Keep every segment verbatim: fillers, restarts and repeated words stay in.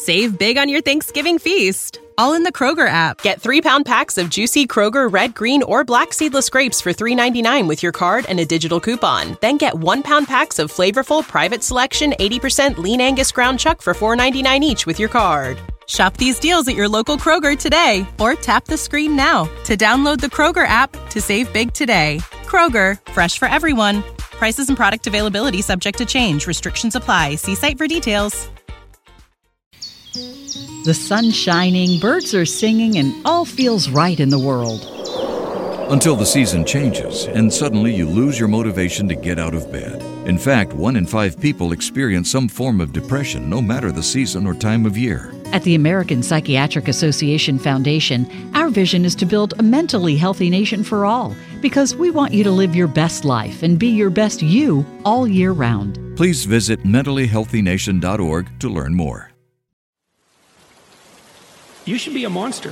Save big on your Thanksgiving feast, all in the Kroger app. Get three-pound packs of juicy Kroger red, green, or black seedless grapes for three ninety-nine with your card and a digital coupon. Then get one-pound packs of flavorful Private Selection eighty percent lean Angus ground chuck for four ninety-nine each with your card. Shop these deals at your local Kroger today, or tap the screen now to download the Kroger app to save big today. Kroger, fresh for everyone. Prices and product availability subject to change. Restrictions apply. See site for details. The sun's shining, birds are singing, and all feels right in the world. Until the season changes, and suddenly you lose your motivation to get out of bed. In fact, one in five people experience some form of depression, no matter the season or time of year. At the American Psychiatric Association Foundation, our vision is to build a mentally healthy nation for all, because we want you to live your best life and be your best you all year round. Please visit mentally healthy nation dot org to learn more. You should be a monster.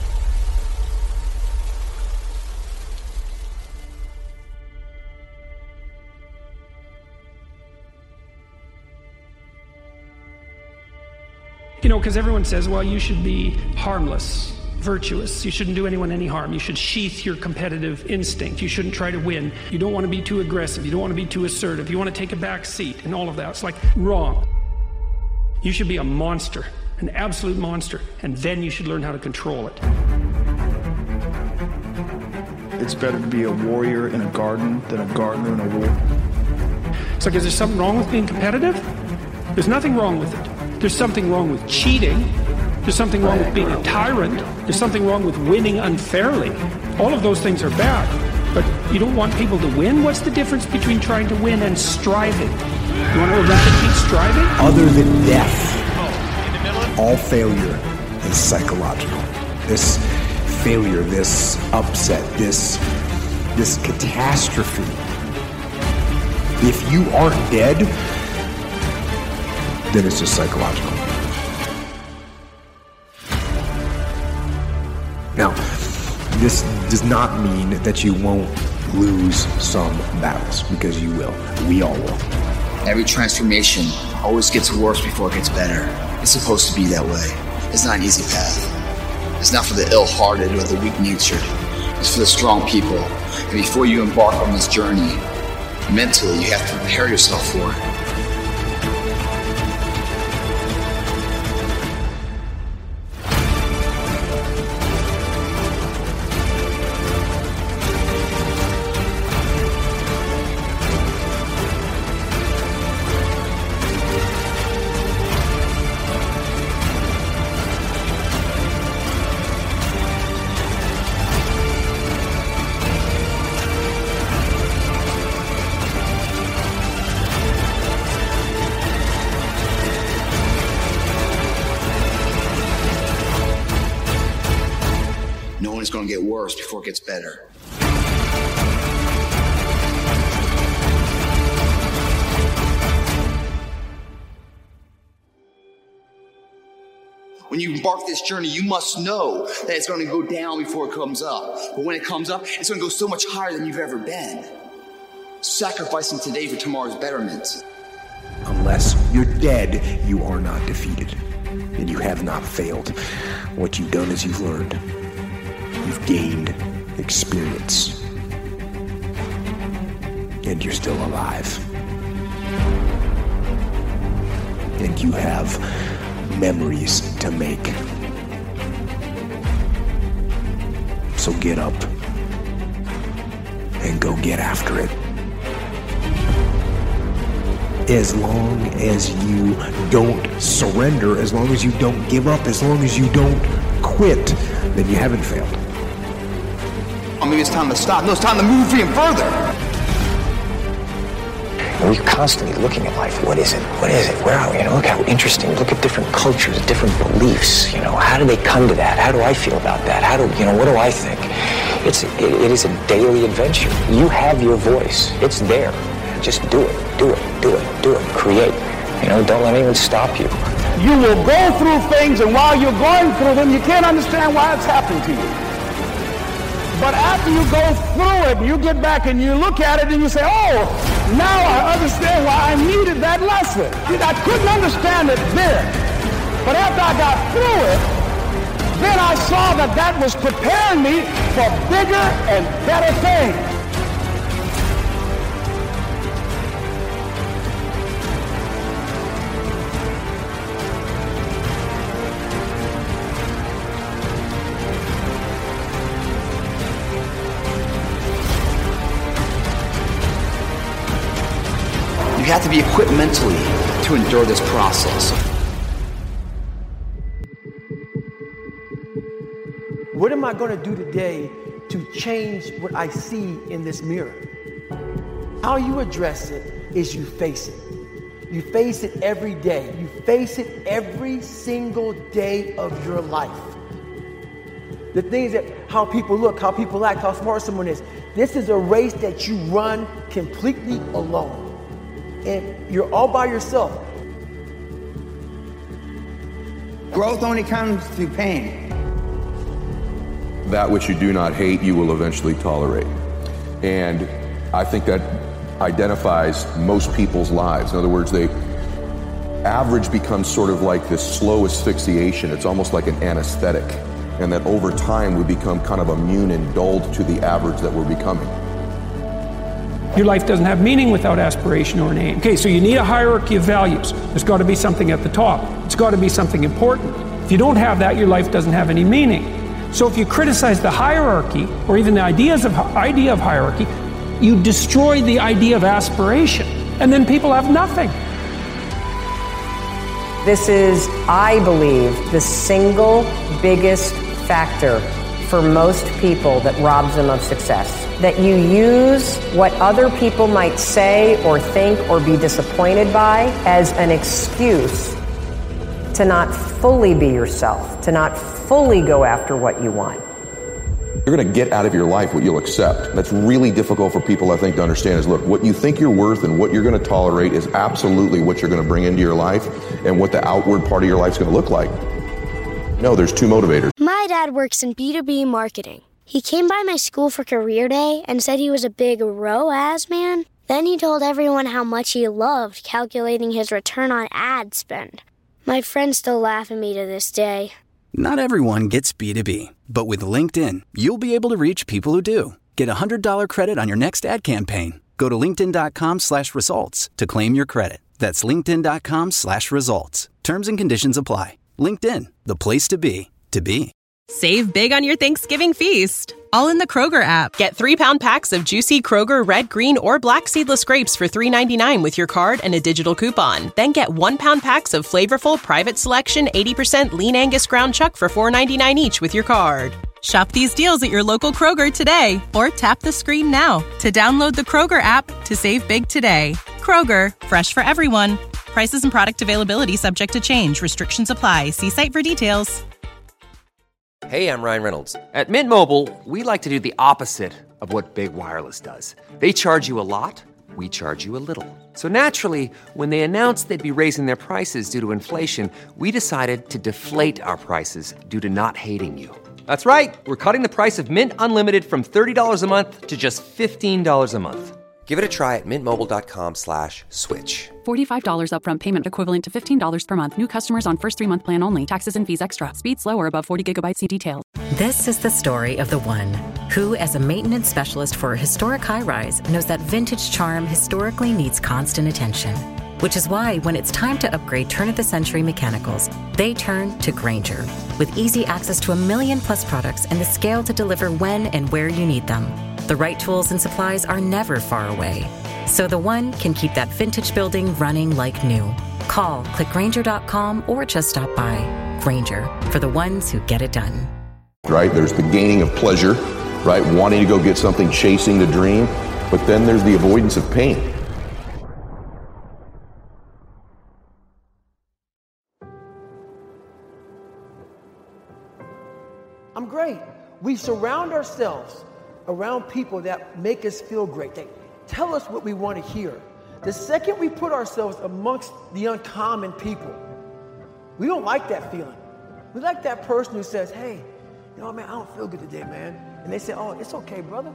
You know, because everyone says, well, you should be harmless, virtuous. You shouldn't do anyone any harm. You should sheath your competitive instinct. You shouldn't try to win. You don't want to be too aggressive. You don't want to be too assertive. You want to take a back seat and all of that. It's like wrong. You should be a monster, an absolute monster, and then you should learn how to control it. It's better to be a warrior in a garden than a gardener in a war. It's like, is there something wrong with being competitive? There's nothing wrong with it. There's something wrong with cheating. There's something wrong with being a tyrant. There's something wrong with winning unfairly. All of those things are bad. But you don't want people to win? What's the difference between trying to win and striving? You want to eradicate striving? Other than death, all failure is psychological. This failure, this upset, this, this catastrophe. If you aren't dead, then it's just psychological. Now, this does not mean that you won't lose some battles, because you will. We all will. Every transformation always gets worse before it gets better. It's supposed to be that way. It's not an easy path. It's not for the ill-hearted or the weak-natured. It's for the strong people. And before you embark on this journey, mentally, you have to prepare yourself for it. It's going to get worse before it gets better. When you embark this journey, you must know that it's going to go down before it comes up. But when it comes up, it's going to go so much higher than you've ever been. Sacrificing today for tomorrow's betterment. Unless you're dead, you are not defeated. And you have not failed. What you've done is you've learned. You've gained experience. And you're still alive. And you have memories to make. So get up and go get after it. As long as you don't surrender, as long as you don't give up, as long as you don't quit, then you haven't failed. Or maybe it's time to stop. No, it's time to move even further. We're constantly looking at life. What is it? What is it? Where are we? You know, look how interesting. Look at different cultures, different beliefs. You know, how do they come to that? How do I feel about that? How do, you know, what do I think? It's, it, it is a daily adventure. You have your voice. It's there. Just do it, do it, do it, do it. Create. You know, don't let anyone stop you. You will go through things, and while you're going through them, you can't understand why it's happened to you. But after you go through it, you get back and you look at it and you say, oh, now I understand why I needed that lesson. I couldn't understand it then. But after I got through it, then I saw that that was preparing me for bigger and better things. You have to be equipped mentally to endure this process. What am I going to do today to change what I see in this mirror? How you address it is you face it. You face it every day. You face it every single day of your life. The things that, how people look, how people act, how smart someone is. This is a race that you run completely alone. And you're all by yourself. Growth only comes through pain. That which you do not hate, you will eventually tolerate. And I think that identifies most people's lives. In other words, they average becomes sort of like this slow asphyxiation. It's almost like an anesthetic. And that over time we become kind of immune and dulled to the average that we're becoming. Your life doesn't have meaning without aspiration or an aim. Okay, so you need a hierarchy of values. There's got to be something at the top. It's got to be something important. If you don't have that, your life doesn't have any meaning. So if you criticize the hierarchy, or even the ideas of idea of hierarchy, you destroy the idea of aspiration, and then people have nothing. This is, I believe, the single biggest factor for most people that robs them of success. That you use what other people might say or think or be disappointed by as an excuse to not fully be yourself, to not fully go after what you want. You're going to get out of your life what you'll accept. That's really difficult for people, I think, to understand is, look, what you think you're worth and what you're going to tolerate is absolutely what you're going to bring into your life and what the outward part of your life is going to look like. No, there's two motivators. My dad works in B two B marketing. He came by my school for career day and said he was a big R O A S man. Then he told everyone how much he loved calculating his return on ad spend. My friends still laugh at me to this day. Not everyone gets B two B, but with LinkedIn, you'll be able to reach people who do. Get a one hundred dollars credit on your next ad campaign. Go to linkedin.com slash results to claim your credit. That's linkedin.com slash results. Terms and conditions apply. LinkedIn, the place to be, to be. Save big on your Thanksgiving feast, all in the Kroger app. Get three-pound packs of juicy Kroger red, green, or black seedless grapes for three ninety-nine with your card and a digital coupon. Then get one-pound packs of flavorful Private Selection eighty percent lean Angus ground chuck for four ninety-nine each with your card. Shop these deals at your local Kroger today, or tap the screen now to download the Kroger app to save big today. Kroger, fresh for everyone. Prices and product availability subject to change. Restrictions apply. See site for details. Hey, I'm Ryan Reynolds. At Mint Mobile, we like to do the opposite of what Big Wireless does. They charge you a lot, we charge you a little. So naturally, when they announced they'd be raising their prices due to inflation, we decided to deflate our prices due to not hating you. That's right. We're cutting the price of Mint Unlimited from thirty dollars a month to just fifteen dollars a month. Give it a try at mintmobile.com slash switch. forty-five dollars upfront payment equivalent to fifteen dollars per month. New customers on first three-month plan only. Taxes and fees extra. Speed slower above forty gigabytes. See details. This is the story of the one who, as a maintenance specialist for a historic high-rise, knows that vintage charm historically needs constant attention. Which is why when it's time to upgrade turn-of-the-century mechanicals, they turn to Grainger. With easy access to a million plus products and the scale to deliver when and where you need them. The right tools and supplies are never far away. So the one can keep that vintage building running like new. Call, click Grainger dot com, or just stop by. Grainger, for the ones who get it done. Right? There's the gaining of pleasure, right? Wanting to go get something, chasing the dream. But then there's the avoidance of pain. I'm great. We surround ourselves around people that make us feel great. They tell us what we want to hear. The second we put ourselves amongst the uncommon people, we don't like that feeling. We like that person who says, hey, you know, man, I don't feel good today, man. And they say, oh, it's okay, brother.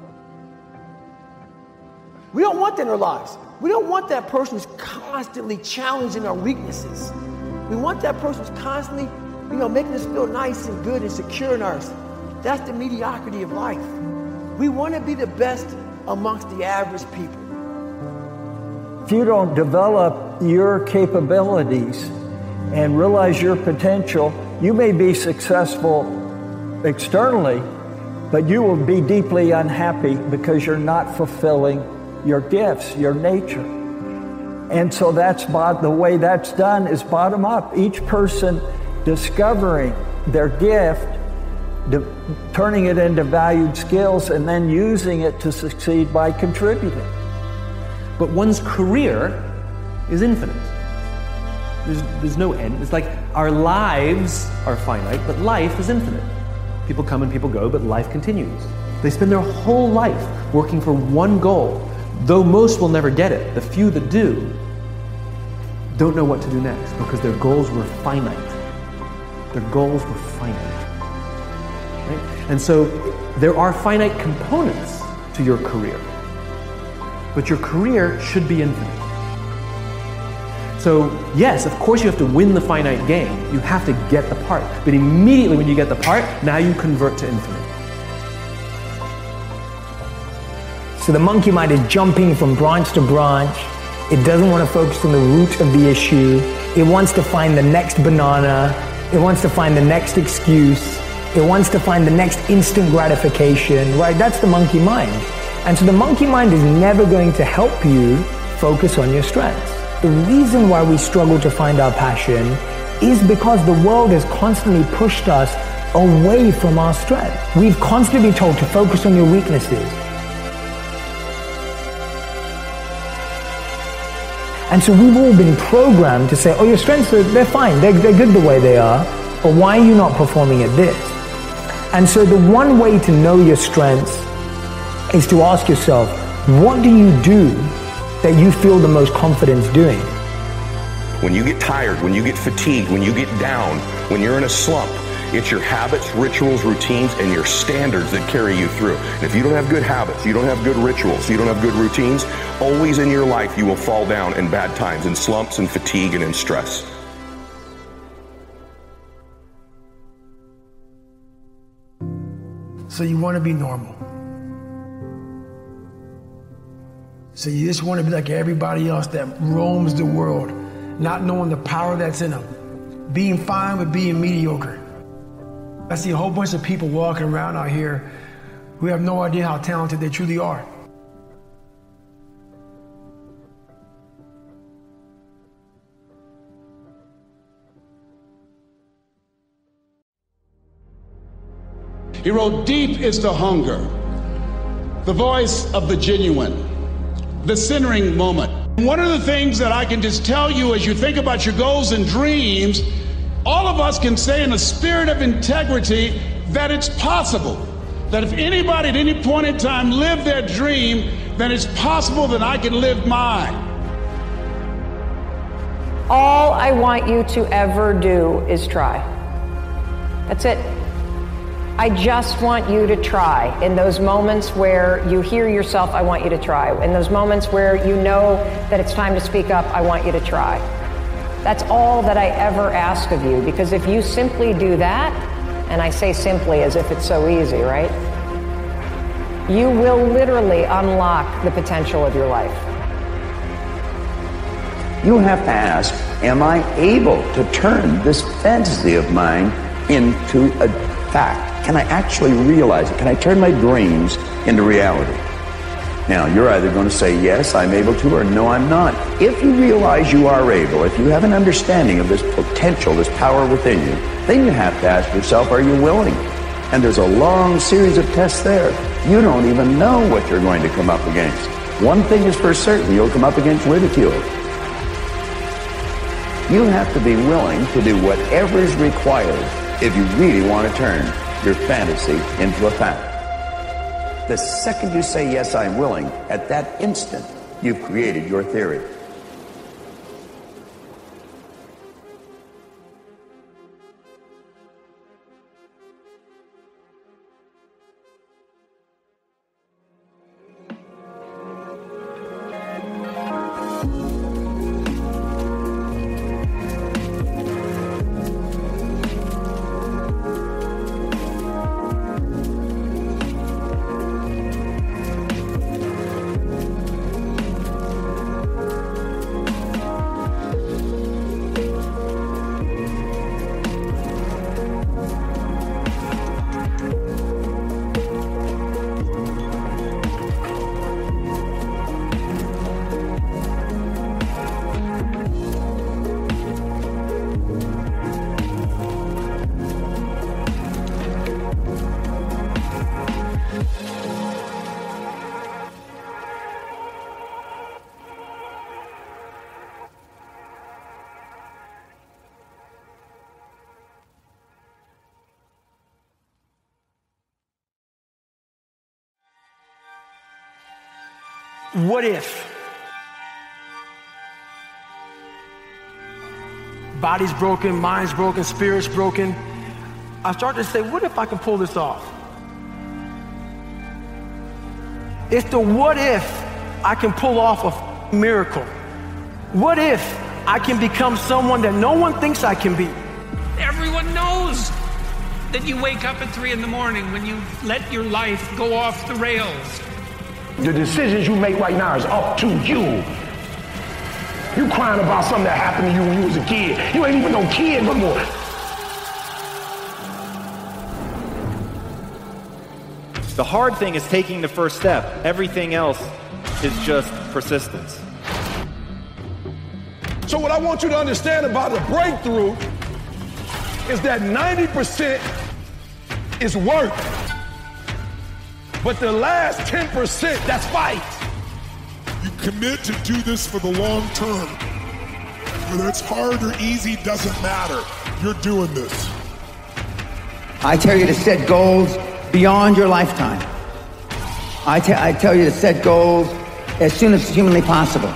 We don't want that in our lives. We don't want that person who's constantly challenging our weaknesses. We want that person who's constantly you know, making us feel nice and good and secure in ours. That's the mediocrity of life. We want to be the best amongst the average people. If you don't develop your capabilities and realize your potential, you may be successful externally, but you will be deeply unhappy because you're not fulfilling your gifts, your nature. And so that's bot- the way that's done is bottom up. Each person discovering their gift, de- turning it into valued skills, and then using it to succeed by contributing. But one's career is infinite. There's, there's no end. It's like our lives are finite, but life is infinite. People come and people go, but life continues. They spend their whole life working for one goal. Though most will never get it, the few that do don't know what to do next because their goals were finite. Their goals were finite. Right? And so there are finite components to your career, but your career should be infinite. So yes, of course you have to win the finite game. You have to get the part. But immediately when you get the part, now you convert to infinite. So the monkey mind is jumping from branch to branch. It doesn't want to focus on the root of the issue. It wants to find the next banana. It wants to find the next excuse. It wants to find the next instant gratification, right? That's the monkey mind. And so the monkey mind is never going to help you focus on your strengths. The reason why we struggle to find our passion is because the world has constantly pushed us away from our strengths. We've constantly been told to focus on your weaknesses. And so we've all been programmed to say, oh, your strengths, are, they're fine, they're, they're good the way they are, but why are you not performing at this? And so the one way to know your strengths is to ask yourself, what do you do that you feel the most confidence doing? When you get tired, when you get fatigued, when you get down, when you're in a slump, it's your habits, rituals, routines, and your standards that carry you through. And if you don't have good habits, you don't have good rituals, you don't have good routines, always in your life you will fall down in bad times, in slumps and fatigue and in stress. So you want to be normal. So you just want to be like everybody else that roams the world, not knowing the power that's in them, being fine with being mediocre. I see a whole bunch of people walking around out here who have no idea how talented they truly are. He wrote, deep is the hunger, the voice of the genuine, the centering moment. One of the things that I can just tell you as you think about your goals and dreams, all of us can say in a spirit of integrity that it's possible. That if anybody at any point in time lived their dream, then it's possible that I can live mine. All I want you to ever do is try. That's it. I just want you to try. In those moments where you hear yourself, I want you to try. In those moments where you know that it's time to speak up, I want you to try. That's all that I ever ask of you, because if you simply do that, and I say simply as if it's so easy, right? You will literally unlock the potential of your life. You have to ask, am I able to turn this fantasy of mine into a fact? Can I actually realize it? Can I turn my dreams into reality? Now, you're either going to say, yes, I'm able to, or no, I'm not. If you realize you are able, if you have an understanding of this potential, this power within you, then you have to ask yourself, are you willing? And there's a long series of tests there. You don't even know what you're going to come up against. One thing is for certain, you'll come up against ridicule. You have to be willing to do whatever is required if you really want to turn your fantasy into a fact. The second you say, yes, I'm willing, at that instant, you've created your theory. what if? Body's broken, mind's broken, spirit's broken. I started to say, what if I can pull this off? It's the what if I can pull off a miracle. What if I can become someone that no one thinks I can be? Everyone knows that you wake up at three in the morning when you let your life go off the rails. The decisions you make right now is up to you. You crying about something that happened to you when you was a kid. You ain't even no kid no more. The hard thing is taking the first step. Everything else is just persistence. So what I want you to understand about the breakthrough is that ninety percent is work. But the last ten percent, that's fight. You commit to do this for the long term. Whether it's hard or easy, doesn't matter. You're doing this. I tell you to set goals beyond your lifetime. I, te- I tell you to set goals as soon as humanly possible.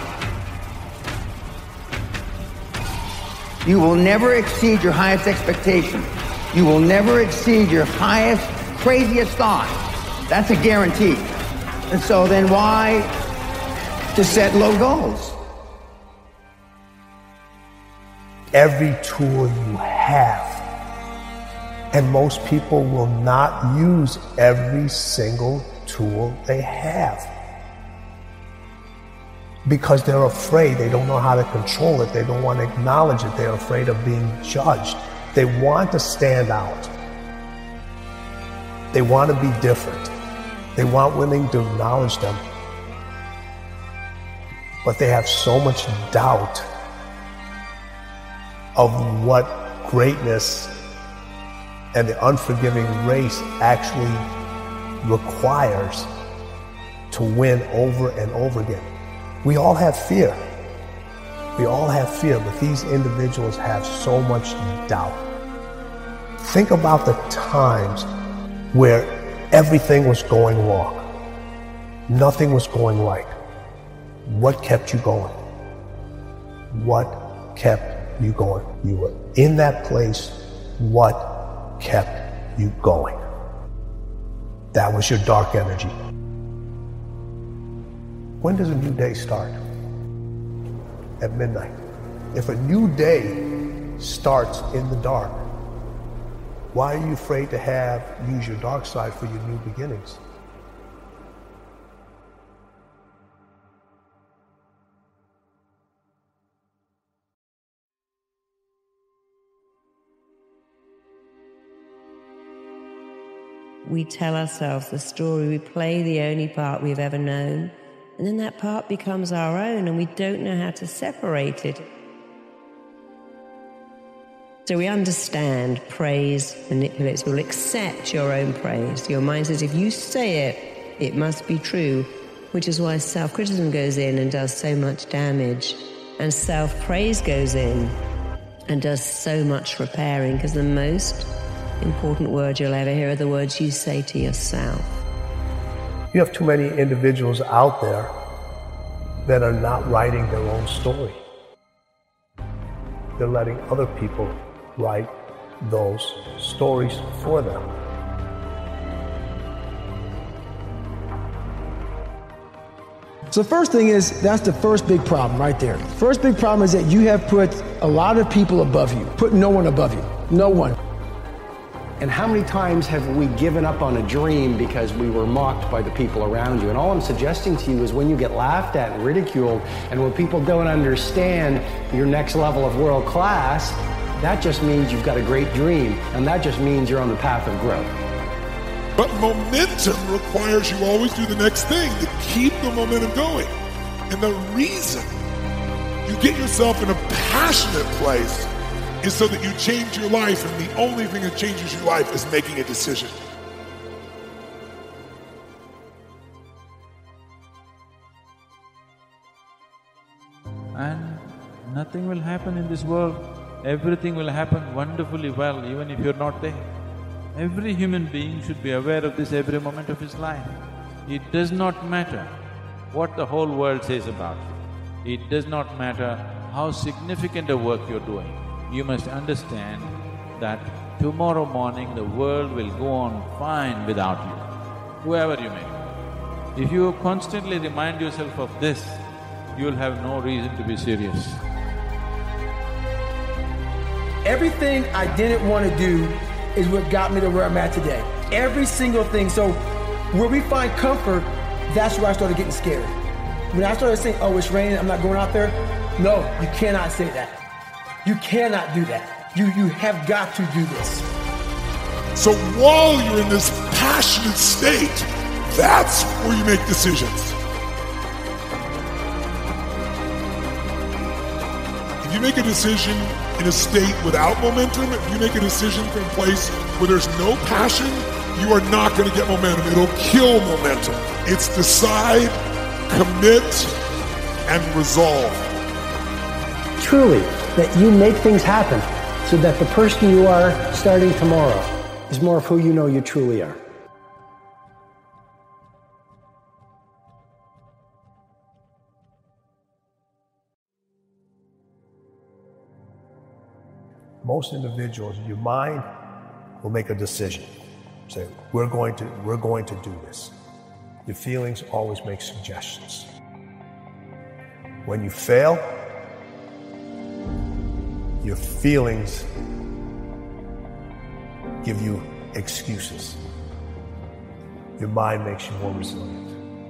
You will never exceed your highest expectation. You will never exceed your highest, craziest thought. That's a guarantee. And so then why to set low goals? Every tool you have. And most people will not use every single tool they have. Because they're afraid, they don't know how to control it, they don't want to acknowledge it, they're afraid of being judged. They want to stand out. They want to be different. They want women to acknowledge them. But they have so much doubt of what greatness and the unforgiving race actually requires to win over and over again. We all have fear. We all have fear, but these individuals have so much doubt. Think about the times where everything was going wrong. Nothing was going right. What kept you going? What kept you going? You were in that place. What kept you going? That was your dark energy. When does a new day start? At midnight. If a new day starts in the dark, why are you afraid to have, use your dark side for your new beginnings? We tell ourselves the story, we play the only part we've ever known, and then that part becomes our own and we don't know how to separate it. So we understand praise manipulates. We'll accept your own praise. Your mind says if you say it, it must be true, which is why self-criticism goes in and does so much damage. And self-praise goes in and does so much repairing, because the most important words you'll ever hear are the words you say to yourself. You have too many individuals out there that are not writing their own story. They're letting other people write those stories for them. So the first thing is, that's the first big problem right there. First big problem is that you have put a lot of people above you, put no one above you, no one. And how many times have we given up on a dream because we were mocked by the people around you? And all I'm suggesting to you is when you get laughed at and ridiculed, and when people don't understand your next level of world class, that just means you've got a great dream, and that just means you're on the path of growth. But momentum requires you always do the next thing to keep the momentum going. And the reason you get yourself in a passionate place is so that you change your life, and the only thing that changes your life is making a decision. And nothing will happen in this world. Everything will happen wonderfully well, even if you're not there. Every human being should be aware of this every moment of his life. It does not matter what the whole world says about you. It does not matter how significant a work you're doing. You must understand that tomorrow morning the world will go on fine without you, whoever you may be. If you constantly remind yourself of this, you'll have no reason to be serious. Everything I didn't want to do is what got me to where I'm at today. Every single thing. So where we find comfort, that's where I started getting scared. When I started saying, oh, it's raining, I'm not going out there. No, you cannot say that. You cannot do that. You, you have got to do this. So while you're in this passionate state, that's where you make decisions. If you make a decision in a state without momentum, if you make a decision from a place where there's no passion, you are not going to get momentum. It'll kill momentum. It's decide, commit, and resolve. Truly, that you make things happen so that the person you are starting tomorrow is more of who you know you truly are. Most individuals, your mind will make a decision. Say, we're going to, we're going to do this. Your feelings always make suggestions. When you fail, your feelings give you excuses. Your mind makes you more resilient.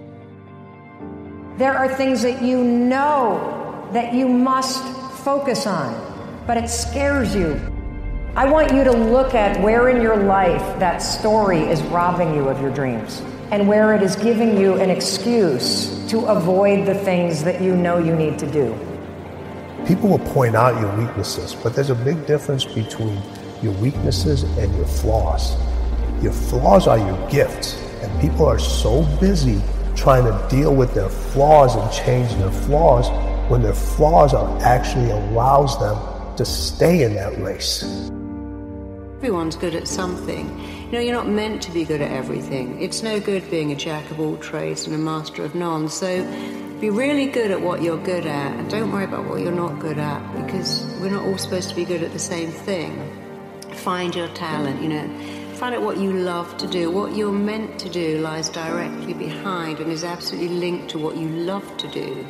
There are things that you know that you must focus on, but it scares you. I want you to look at where in your life that story is robbing you of your dreams and where it is giving you an excuse to avoid the things that you know you need to do. People will point out your weaknesses, but there's a big difference between your weaknesses and your flaws. Your flaws are your gifts, and people are so busy trying to deal with their flaws and change their flaws when their flaws are actually allows them to stay in that race. Everyone's good at something. You know, you're not meant to be good at everything. It's no good being a jack of all trades and a master of none. So be really good at what you're good at and don't worry about what you're not good at, because we're not all supposed to be good at the same thing. Find your talent, you know. Find out what you love to do. What you're meant to do lies directly behind and is absolutely linked to what you love to do.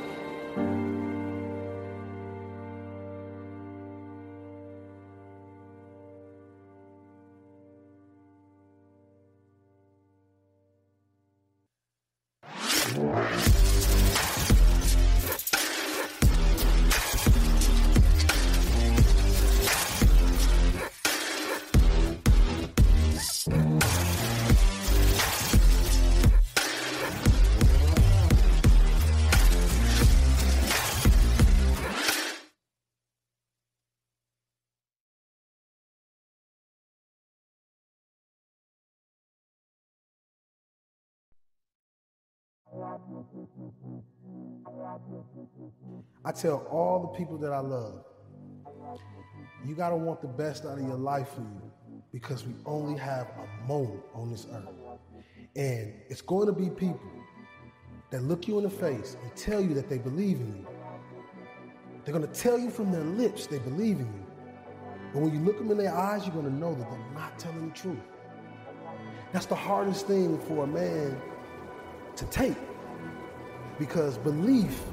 I tell all the people that I love, you gotta want the best out of your life for you, because we only have a moment on this earth. And it's going to be people that look you in the face and tell you that they believe in you. They're gonna tell you from their lips they believe in you. But when you look them in their eyes, you're gonna know that they're not telling the truth. That's the hardest thing for a man to take, because belief,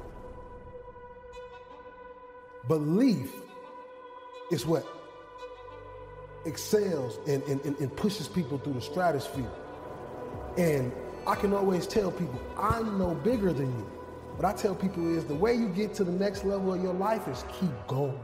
belief is what excels and, and, and pushes people through the stratosphere. And I can always tell people, I'm no bigger than you. What I tell people is the way you get to the next level of your life is keep going.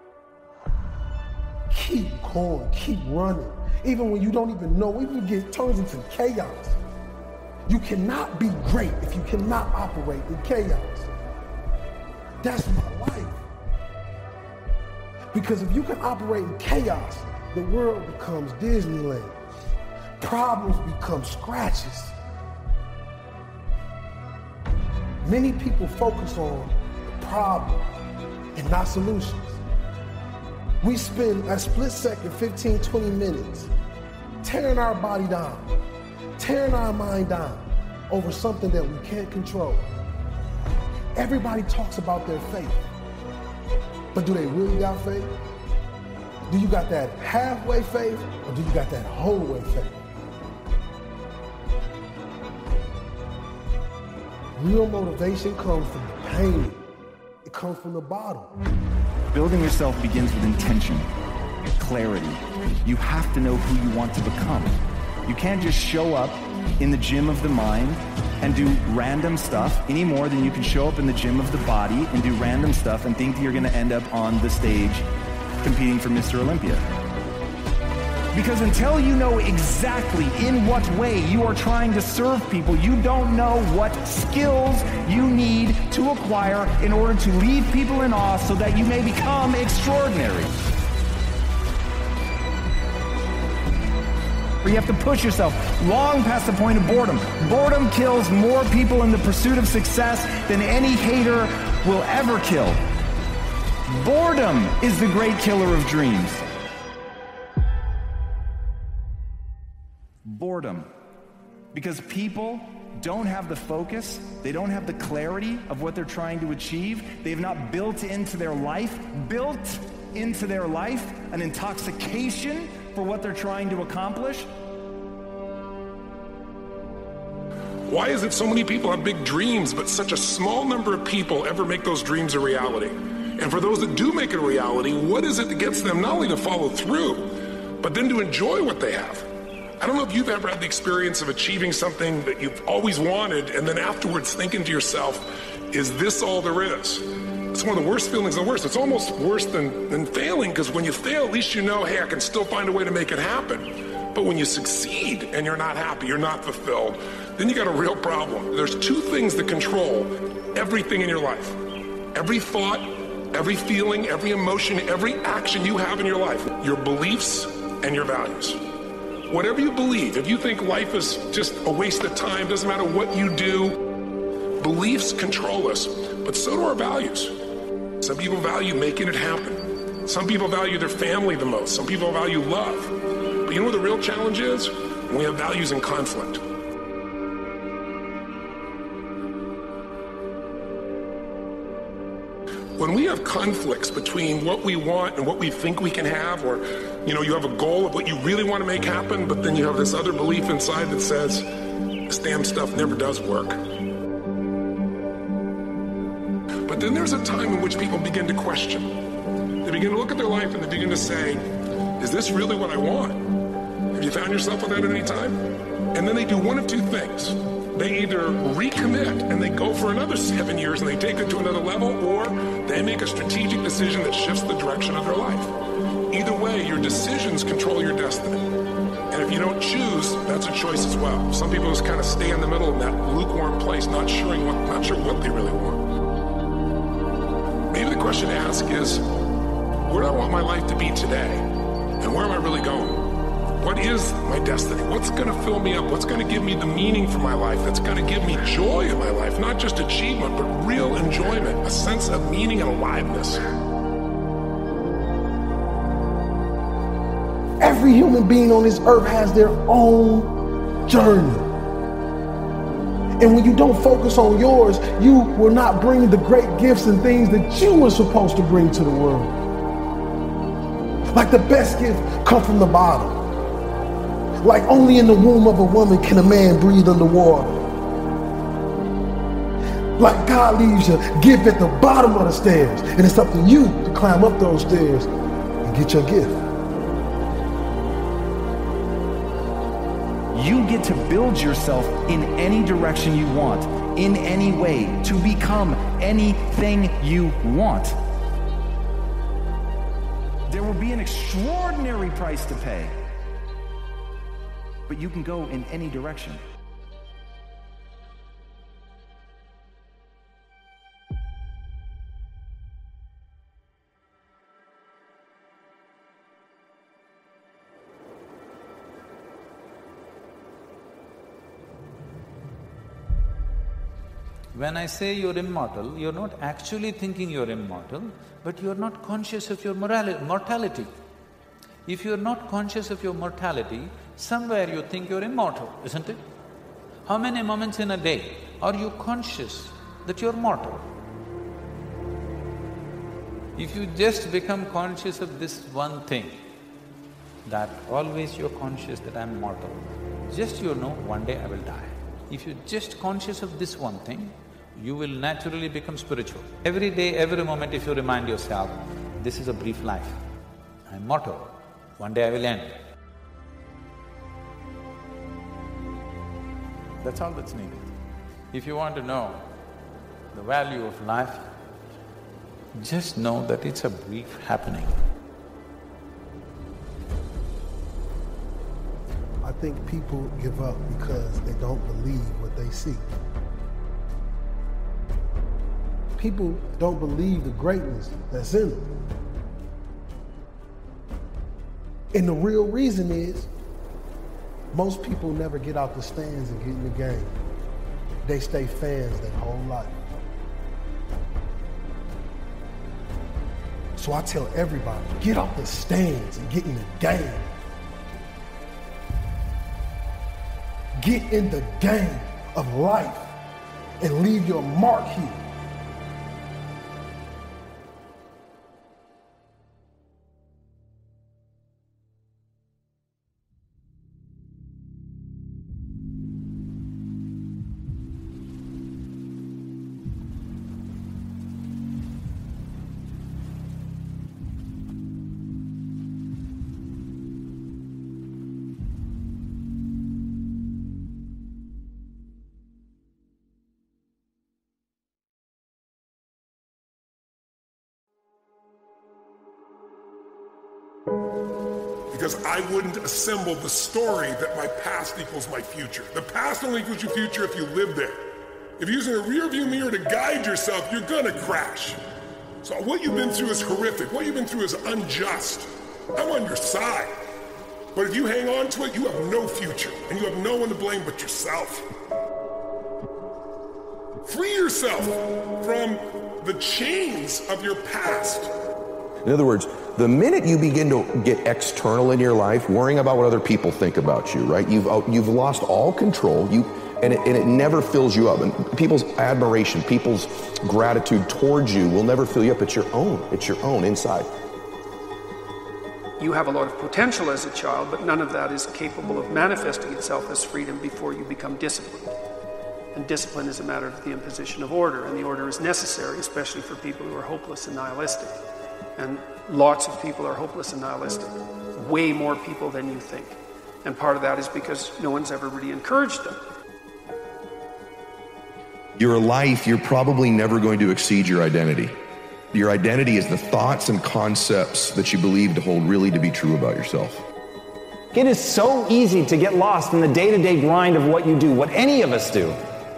Keep going, keep running. Even when you don't even know, even when it turns into chaos. You cannot be great if you cannot operate in chaos. That's my life. Because if you can operate in chaos, the world becomes Disneyland. Problems become scratches. Many people focus on the problem and not solutions. We spend a split second, fifteen, twenty minutes, tearing our body down, tearing our mind down, over something that we can't control. Everybody talks about their faith, but do they really got faith? Do you got that halfway faith, or do you got that whole way faith? Real motivation comes from the pain. It comes from the bottom. Building yourself begins with intention, clarity. You have to know who you want to become. You can't just show up in the gym of the mind and do random stuff any more than you can show up in the gym of the body and do random stuff and think that you're going to end up on the stage competing for Mister Olympia. Because until you know exactly in what way you are trying to serve people, you don't know what skills you need to acquire in order to leave people in awe so that you may become extraordinary. Or you have to push yourself long past the point of boredom. Boredom kills more people in the pursuit of success than any hater will ever kill. Boredom is the great killer of dreams. Boredom. Because people don't have the focus, they don't have the clarity of what they're trying to achieve. They have not built into their life, built into their life an intoxication for what they're trying to accomplish. Why is it so many people have big dreams, but such a small number of people ever make those dreams a reality? And for those that do make it a reality, what is it that gets them not only to follow through, but then to enjoy what they have? I don't know if you've ever had the experience of achieving something that you've always wanted, and then afterwards thinking to yourself, is this all there is? It's one of the worst feelings, the worst. It's almost worse than, than failing, because when you fail, at least you know, hey, I can still find a way to make it happen. But when you succeed and you're not happy, you're not fulfilled, then you got a real problem. There's two things that control everything in your life. Every thought, every feeling, every emotion, every action you have in your life. Your beliefs and your values. Whatever you believe, if you think life is just a waste of time, doesn't matter what you do, beliefs control us, but so do our values. Some people value making it happen. Some people value their family the most. Some people value love. But you know what the real challenge is? When we have values in conflict. When we have conflicts between what we want and what we think we can have, or, you know, you have a goal of what you really want to make happen, but then you have this other belief inside that says, this damn stuff never does work. But then there's a time in which people begin to question. They begin to look at their life and they begin to say, is this really what I want? Have you found yourself with that at any time? And then they do one of two things. They either recommit and they go for another seven years and they take it to another level, or they make a strategic decision that shifts the direction of their life. Either way, your decisions control your destiny. And if you don't choose, that's a choice as well. Some people just kind of stay in the middle in that lukewarm place, not sure what, not sure what they really want. Maybe the question to ask is, where do I want my life to be today? And where am I really going? What is my destiny? What's going to fill me up? What's going to give me the meaning for my life? That's going to give me joy in my life, not just achievement, but real enjoyment, a sense of meaning and aliveness. Every human being on this earth has their own journey. And when you don't focus on yours, you will not bring the great gifts and things that you were supposed to bring to the world. Like the best gift come from the bottom. Like only in the womb of a woman can a man breathe underwater. Like God leaves your gift at the bottom of the stairs, and it's up to you to climb up those stairs and get your gift. You get to build yourself in any direction you want, in any way, to become anything you want. There will be an extraordinary price to pay, but you can go in any direction. When I say you're immortal, you're not actually thinking you're immortal, but you're not conscious of your mortality. If you're not conscious of your mortality, somewhere you think you're immortal, isn't it? How many moments in a day are you conscious that you're mortal? If you just become conscious of this one thing, that always you're conscious that I'm mortal, just you know, one day I will die. If you're just conscious of this one thing, you will naturally become spiritual. Every day, every moment, if you remind yourself, this is a brief life, I'm mortal, one day I will end. That's all that's needed. If you want to know the value of life, just know that it's a brief happening. I think people give up because they don't believe what they see. People don't believe the greatness that's in them. And the real reason is, most people never get out the stands and get in the game. They stay fans their whole life. So I tell everybody, get out the stands and get in the game. Get in the game of life and leave your mark here. Because I wouldn't assemble the story that my past equals my future. The past only equals your future if you live there. If you're using a rear view mirror to guide yourself, you're gonna crash. So what you've been through is horrific. What you've been through is unjust. I'm on your side. But if you hang on to it, you have no future, and you have no one to blame but yourself. Free yourself from the chains of your past. In other words, the minute you begin to get external in your life, worrying about what other people think about you, right? You've you've lost all control. You and it, and it never fills you up. And people's admiration, people's gratitude towards you will never fill you up. It's your own. It's your own inside. You have a lot of potential as a child, but none of that is capable of manifesting itself as freedom before you become disciplined. And discipline is a matter of the imposition of order, and the order is necessary, especially for people who are hopeless and nihilistic. And lots of people are hopeless and nihilistic, way more people than you think. And part of that is because no one's ever really encouraged them. Your life, you're probably never going to exceed your identity. Your identity is the thoughts and concepts that you believe to hold really to be true about yourself. It is so easy to get lost in the day-to-day grind of what you do, what any of us do.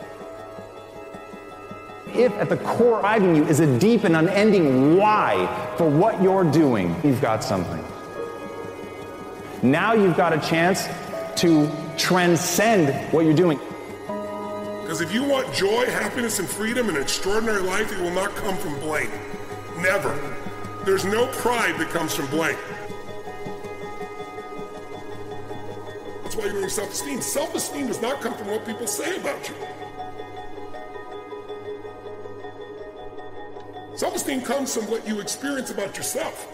If at the core driving you is a deep and unending why for what you're doing, you've got something. Now you've got a chance to transcend what you're doing. Because if you want joy, happiness, and freedom and an extraordinary life, it will not come from blame. Never. There's no pride that comes from blame. That's why you're in self-esteem. Self-esteem does not come from what people say about you. Self-esteem comes from what you experience about yourself.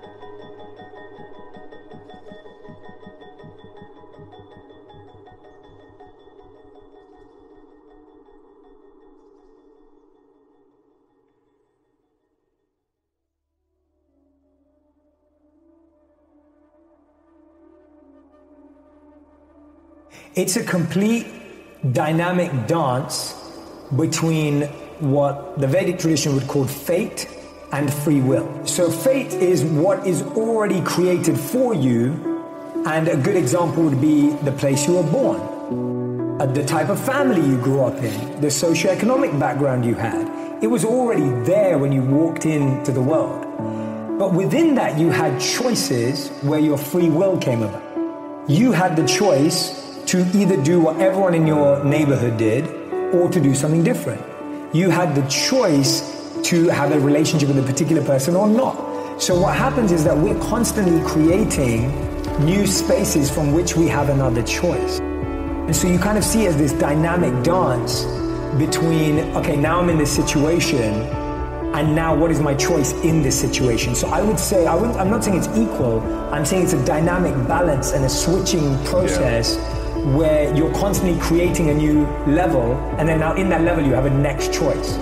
It's a complete dynamic dance between what the Vedic tradition would call fate and free will. So fate is what is already created for you, and a good example would be the place you were born, uh, the type of family you grew up in, the socioeconomic background you had. It was already there when you walked into the world. But within that, you had choices where your free will came about. You had the choice to either do what everyone in your neighborhood did or to do something different. You had the choice to have a relationship with a particular person or not. So what happens is that we're constantly creating new spaces from which we have another choice. And so you kind of see it as this dynamic dance between, okay, now I'm in this situation, and now what is my choice in this situation? So I would say, I wouldn't, I'm not saying it's equal, I'm saying it's a dynamic balance and a switching process yeah. where you're constantly creating a new level, and then now in that level you have a next choice.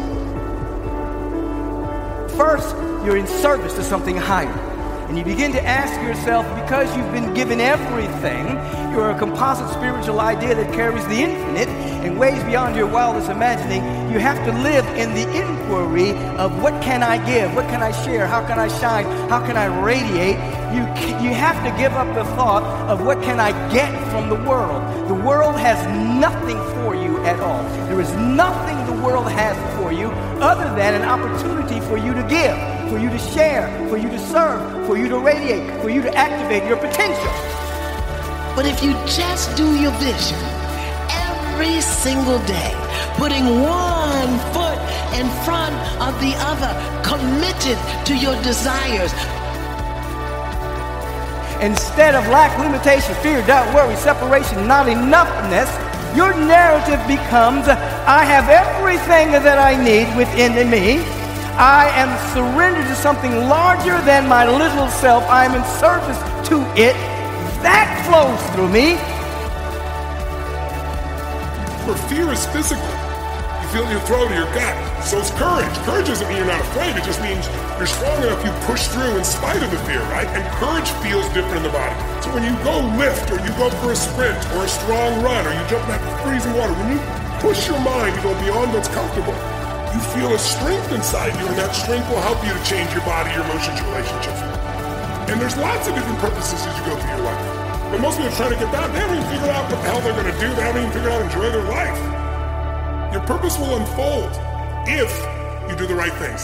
First, you're in service to something higher. And you begin to ask yourself, because you've been given everything, you're a composite spiritual idea that carries the infinite in ways beyond your wildest imagining. You have to live in the inquiry of what can I give? What can I share? How can I shine? How can I radiate? You, you have to give up the thought of what can I get from the world. The world has nothing for you at all. There is nothing the world has for you other than an opportunity for you to give, for you to share, for you to serve, for you to radiate, for you to activate your potential. But if you just do your vision every single day, putting one foot in front of the other, committed to your desires. Instead of lack, limitation, fear, doubt, worry, separation, not enoughness, your narrative becomes, I have everything that I need within me. I am surrendered to something larger than my little self. I am in service to it. That flows through me. Where fear is physical. You feel in your throat or your gut. So is courage. Courage doesn't mean you're not afraid. It just means you're strong enough, you push through in spite of the fear, right? And courage feels different in the body. So when you go lift, or you go for a sprint, or a strong run, or you jump in that freezing water, when you push your mind to go beyond what's comfortable, you feel a strength inside you, and that strength will help you to change your body, your emotions, your relationships. And there's lots of different purposes as you go through your life. But most people are trying to get down. They haven't even figured out what the hell they're going to do. They haven't even figured out how to enjoy their life. Your purpose will unfold if you do the right things.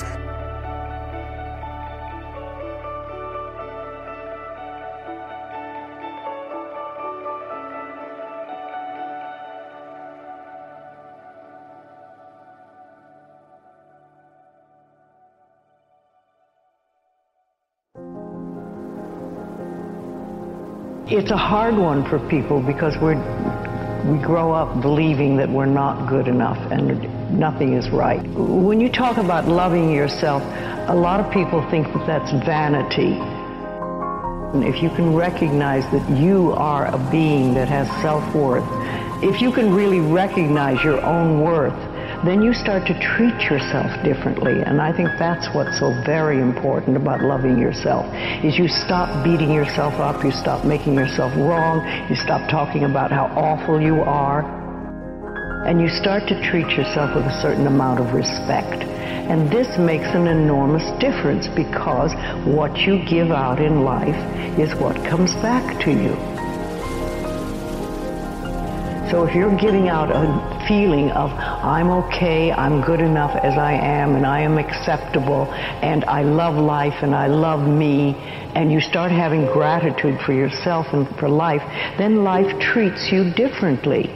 It's a hard one for people because we're, we grow up believing that we're not good enough and nothing is right. When you talk about loving yourself, a lot of people think that that's vanity. And if you can recognize that you are a being that has self-worth, if you can really recognize your own worth, then you start to treat yourself differently. And I think that's what's so very important about loving yourself, is you stop beating yourself up, you stop making yourself wrong, you stop talking about how awful you are, and you start to treat yourself with a certain amount of respect. And this makes an enormous difference because what you give out in life is what comes back to you. So if you're giving out a feeling of, I'm okay, I'm good enough as I am, and I am acceptable, and I love life, and I love me, and you start having gratitude for yourself and for life, then life treats you differently.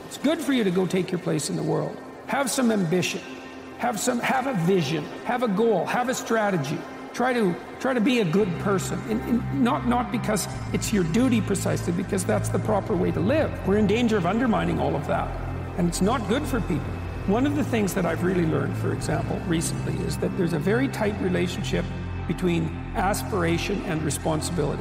It's good for you to go take your place in the world. Have some ambition. Have some, have a vision. Have a goal. Have a strategy. Try to try to be a good person. In, in, not not because it's your duty precisely, because that's the proper way to live. We're in danger of undermining all of that, and it's not good for people. One of the things that I've really learned, for example, recently, is that there's a very tight relationship between aspiration and responsibility.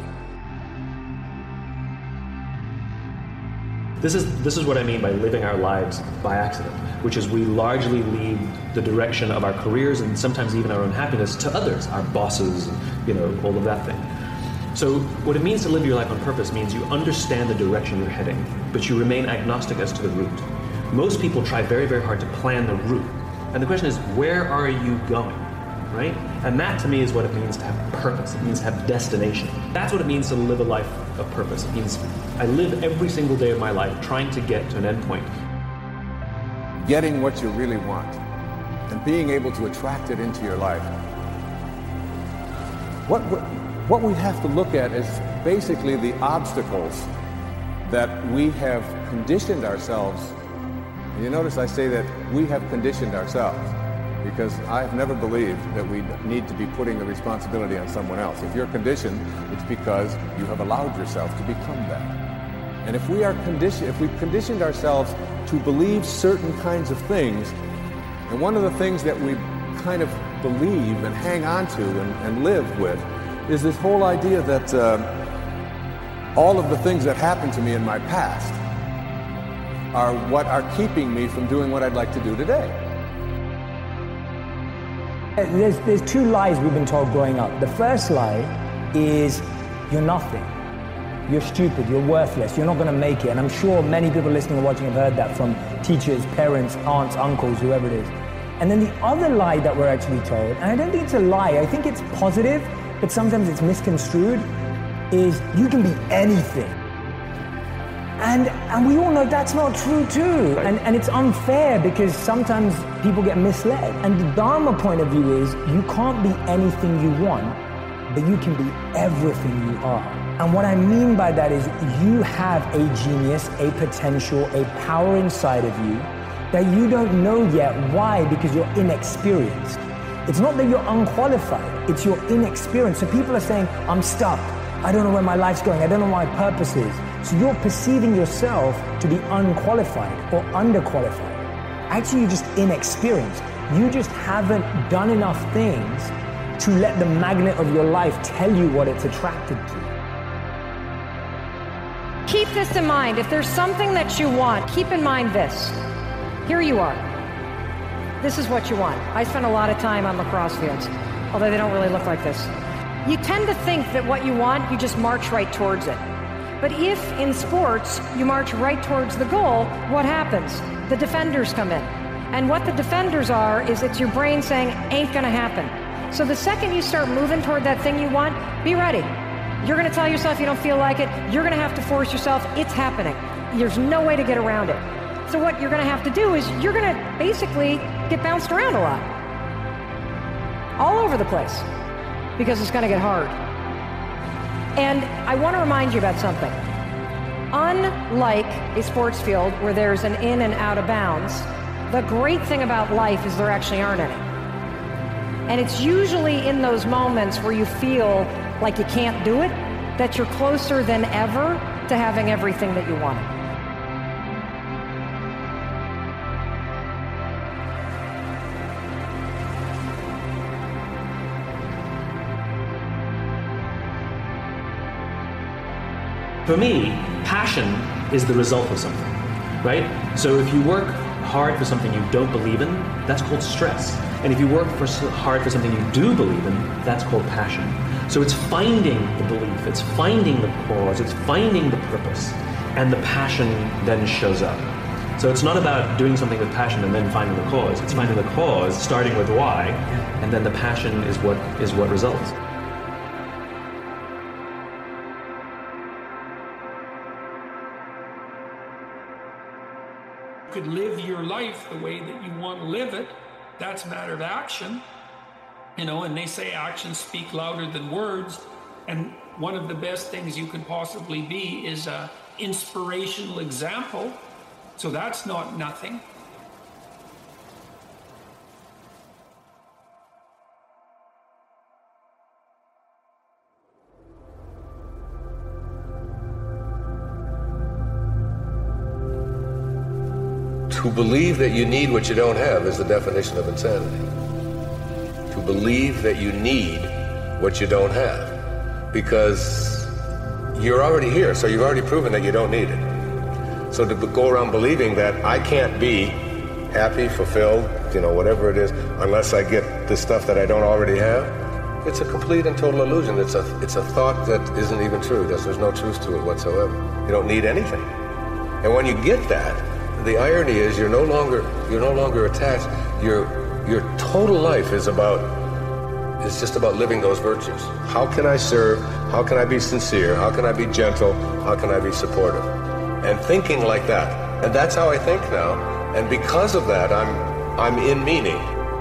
This is this is what I mean by living our lives by accident, which is we largely leave the direction of our careers and sometimes even our own happiness to others, our bosses, you know, all of that thing. So what it means to live your life on purpose means you understand the direction you're heading, but you remain agnostic as to the route. Most people try very, very hard to plan the route. And the question is, where are you going, right? And that to me is what it means to have purpose. It means to have destination. That's what it means to live a life of purpose. It means I live every single day of my life trying to get to an end point. Getting what you really want and being able to attract it into your life. What, what, what we have to look at is basically the obstacles that we have conditioned ourselves. And you notice I say that we have conditioned ourselves, because I've never believed that we need to be putting the responsibility on someone else. If you're conditioned, it's because you have allowed yourself to become that. And if we are conditioned, if we've conditioned ourselves to believe certain kinds of things, and one of the things that we kind of believe and hang on to and, and live with is this whole idea that uh, all of the things that happened to me in my past are what are keeping me from doing what I'd like to do today. There's, there's two lies we've been told growing up. The first lie is you're nothing. You're stupid, you're worthless, you're not going to make it. And I'm sure many people listening and watching have heard that from teachers, parents, aunts, uncles, whoever it is. And then the other lie that we're actually told, and I don't think it's a lie, I think it's positive, but sometimes it's misconstrued, is you can be anything. And and we all know that's not true too. Right. And, and it's unfair because sometimes people get misled. And the Dharma point of view is you can't be anything you want, but you can be everything you are. And what I mean by that is you have a genius, a potential, a power inside of you that you don't know yet. Why? Because you're inexperienced. It's not that you're unqualified, it's you're inexperienced. So people are saying, I'm stuck. I don't know where my life's going. I don't know what my purpose is. So you're perceiving yourself to be unqualified or underqualified. Actually, you're just inexperienced. You just haven't done enough things to let the magnet of your life tell you what it's attracted to. Keep this in mind. If there's something that you want, keep in mind this. Here you are. This is what you want. I spend a lot of time on lacrosse fields, although they don't really look like this. You tend to think that what you want, you just march right towards it. But if in sports you march right towards the goal, what happens? The defenders come in. And what the defenders are is it's your brain saying, ain't gonna happen. So the second you start moving toward that thing you want, be ready. You're gonna tell yourself you don't feel like it. You're gonna have to force yourself. It's happening. There's no way to get around it. So what you're gonna have to do is you're gonna basically get bounced around a lot. All over the place. Because it's gonna get hard. And I wanna remind you about something. Unlike a sports field where there's an in and out of bounds, the great thing about life is there actually aren't any. And it's usually in those moments where you feel like you can't do it, that you're closer than ever to having everything that you want. For me, passion is the result of something, right? So if you work hard for something you don't believe in, that's called stress. And if you work for hard for something you do believe in, that's called passion. So it's finding the belief, it's finding the cause, it's finding the purpose, and the passion then shows up. So it's not about doing something with passion and then finding the cause. It's finding the cause, starting with why, and then the passion is what is what results. You could live your life the way that you want to live it. That's a matter of action. You know, and they say actions speak louder than words. And one of the best things you could possibly be is an inspirational example So that's not nothing. To believe that you need what you don't have is the definition of insanity. To believe that you need what you don't have, because you're already here, so you've already proven that you don't need it. So to go around believing that I can't be happy, fulfilled, you know, whatever it is, unless I get the stuff that I don't already have, it's a complete and total illusion. It's a it's a thought that isn't even true. There's, there's no truth to it whatsoever. You don't need anything. And when you get that, the irony is you're no longer you're no longer attached. Your your total life is about is just about living those virtues. How can I serve? How can I be sincere? How can I be gentle? How can I be supportive? And thinking like that. And that's how I think now. And because of that, I'm I'm in meaning.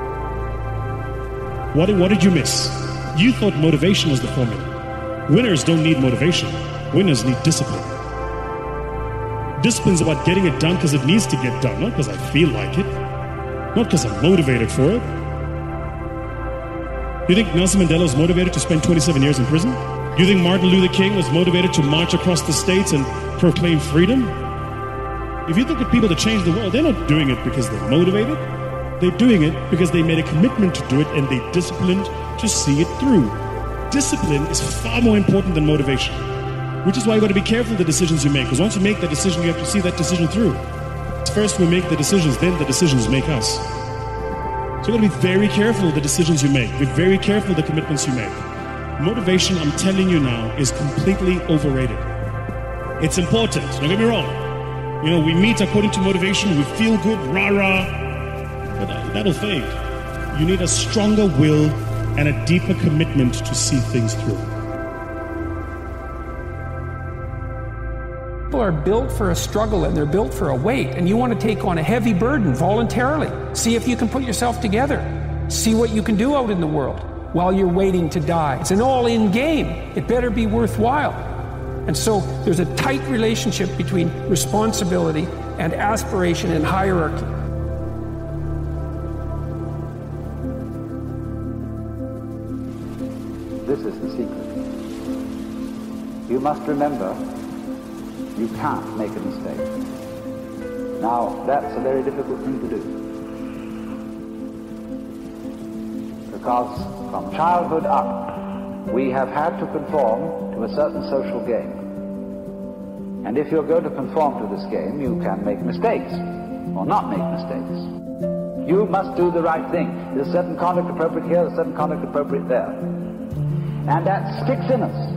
What what did you miss? You thought motivation was the formula. Winners don't need motivation. Winners need discipline. Discipline's about getting it done because it needs to get done, not because I feel like it, not because I'm motivated for it. You think Nelson Mandela was motivated to spend twenty-seven years in prison? You think Martin Luther King was motivated to march across the states and proclaim freedom? If you look at people that change the world, they're not doing it because they're motivated. They're doing it because they made a commitment to do it and they disciplined to see it through. Discipline is far more important than motivation. Which is why you got to be careful of the decisions you make. Because once you make the decision, you have to see that decision through. First we make the decisions, then the decisions make us. So you got to be very careful of the decisions you make. Be very careful of the commitments you make. Motivation, I'm telling you now, is completely overrated. It's important, don't get me wrong. You know, we meet according to motivation, we feel good, rah-rah. But that, that'll fade. You need a stronger will and a deeper commitment to see things through. People are built for a struggle and they're built for a weight, and you want to take on a heavy burden voluntarily. See if you can put yourself together. See what you can do out in the world while you're waiting to die. It's an all-in game. It better be worthwhile. And so there's a tight relationship between responsibility and aspiration and hierarchy. This is the secret. You must remember, you can't make a mistake. Now, that's a very difficult thing to do. Because from childhood up, we have had to conform to a certain social game. And if you're going to conform to this game, you can make mistakes, or not make mistakes. You must do the right thing. There's certain conduct appropriate here, there's certain conduct appropriate there. And that sticks in us.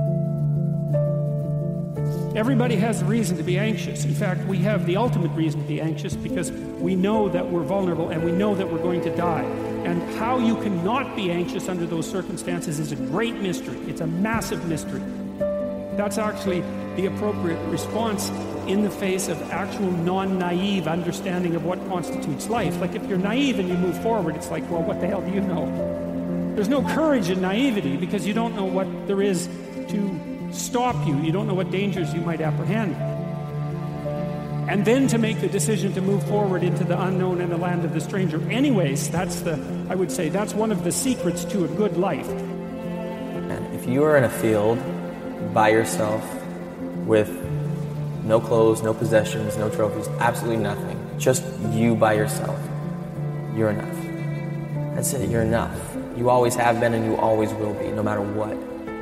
Everybody has a reason to be anxious. In fact, we have the ultimate reason to be anxious because we know that we're vulnerable and we know that we're going to die. And how you can not be anxious under those circumstances is a great mystery. It's a massive mystery. That's actually the appropriate response in the face of actual non-naive understanding of what constitutes life. Like if you're naive and you move forward, it's like, well, what the hell do you know? There's no courage in naivety because you don't know what there is to stop you. You don't know what dangers you might apprehend. And then to make the decision to move forward into the unknown and the land of the stranger. Anyways, that's the, I would say, that's one of the secrets to a good life. And if you are in a field by yourself with no clothes, no possessions, no trophies, absolutely nothing, just you by yourself, you're enough. That's it, you're enough. You always have been and you always will be, no matter what.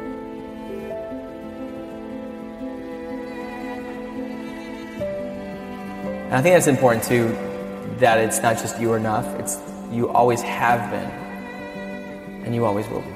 And I think that's important too, that it's not just you are enough, it's you always have been, and you always will be.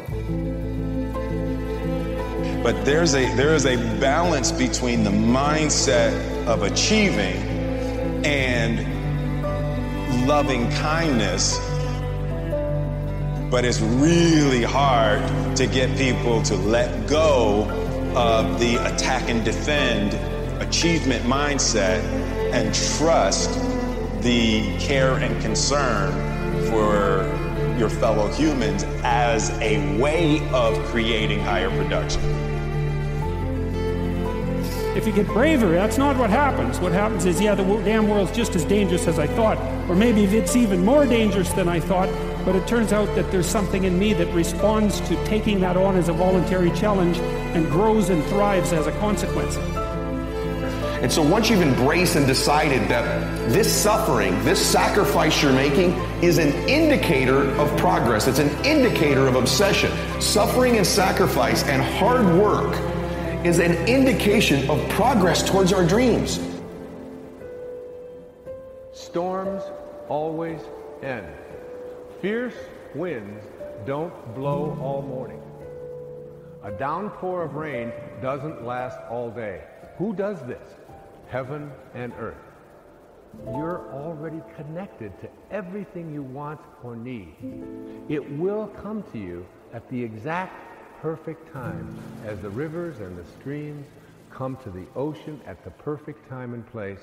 But there's a there is a balance between the mindset of achieving and loving kindness. But it's really hard to get people to let go of the attack and defend achievement mindset and trust the care and concern for your fellow humans as a way of creating higher production. If you get braver, that's not what happens. What happens is, yeah, the damn world's just as dangerous as I thought, or maybe it's even more dangerous than I thought, but it turns out that there's something in me that responds to taking that on as a voluntary challenge and grows and thrives as a consequence. And so once you've embraced and decided that this suffering, this sacrifice you're making is an indicator of progress, it's an indicator of obsession. Suffering and sacrifice and hard work is an indication of progress towards our dreams. Storms always end. Fierce winds don't blow all morning. A downpour of rain doesn't last all day. Who does this? Heaven and earth. You're already connected to everything you want or need. It will come to you at the exact perfect time, as the rivers and the streams come to the ocean at the perfect time and place.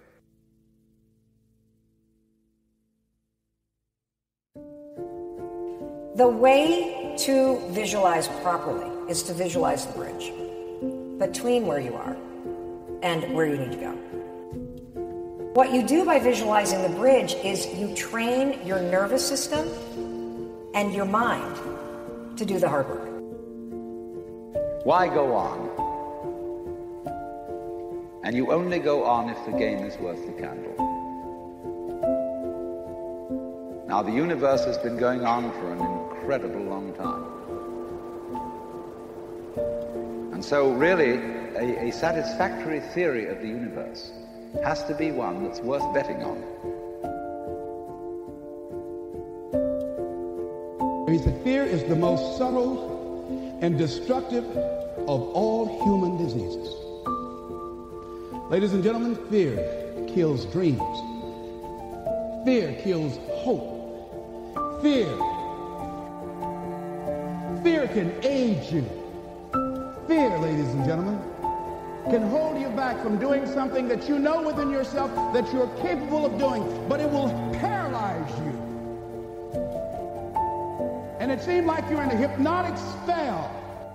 The way to visualize properly is to visualize the bridge between where you are and where you need to go. What you do by visualizing the bridge is you train your nervous system and your mind to do the hard work. Why go on? And you only go on if the game is worth the candle. Now, the universe has been going on for an incredible long time. And so, really, a, a satisfactory theory of the universe has to be one that's worth betting on. Fear is the most subtle and destructive of all human diseases. Ladies and gentlemen, fear kills dreams. Fear kills hope. Fear. Fear can age you. Fear, ladies and gentlemen, can hold you back from doing something that you know within yourself that you're capable of doing, but it will paralyze you. And it seems like you're in a hypnotic spell.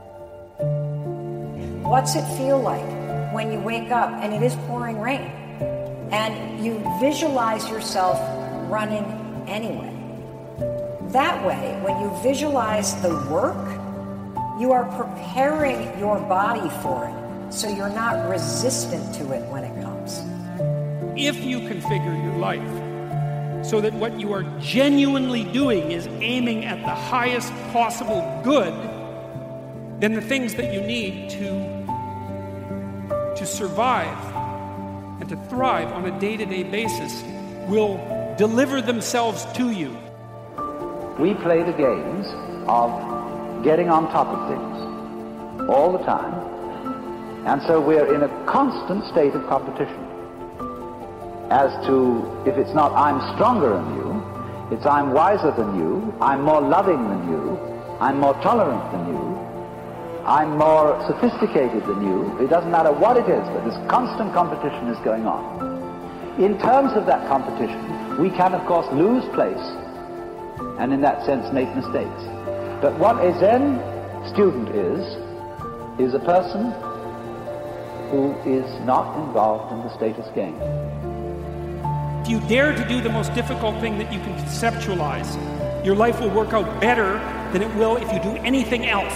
What's it feel like when you wake up and it is pouring rain and you visualize yourself running anyway? That way, when you visualize the work, you are preparing your body for it, so you're not resistant to it when it comes. If you configure your life so that what you are genuinely doing is aiming at the highest possible good, then the things that you need to, to survive and to thrive on a day-to-day basis will deliver themselves to you. We play the games of getting on top of things all the time, and so we're in a constant state of competition as to, if it's not I'm stronger than you, it's I'm wiser than you, I'm more loving than you, I'm more tolerant than you, I'm more sophisticated than you. It doesn't matter what it is, but this constant competition is going on. In terms of that competition, we can of course lose place and in that sense make mistakes. But what a Zen student is, is a person who is not involved in the status game. If you dare to do the most difficult thing that you can conceptualize, your life will work out better than it will if you do anything else.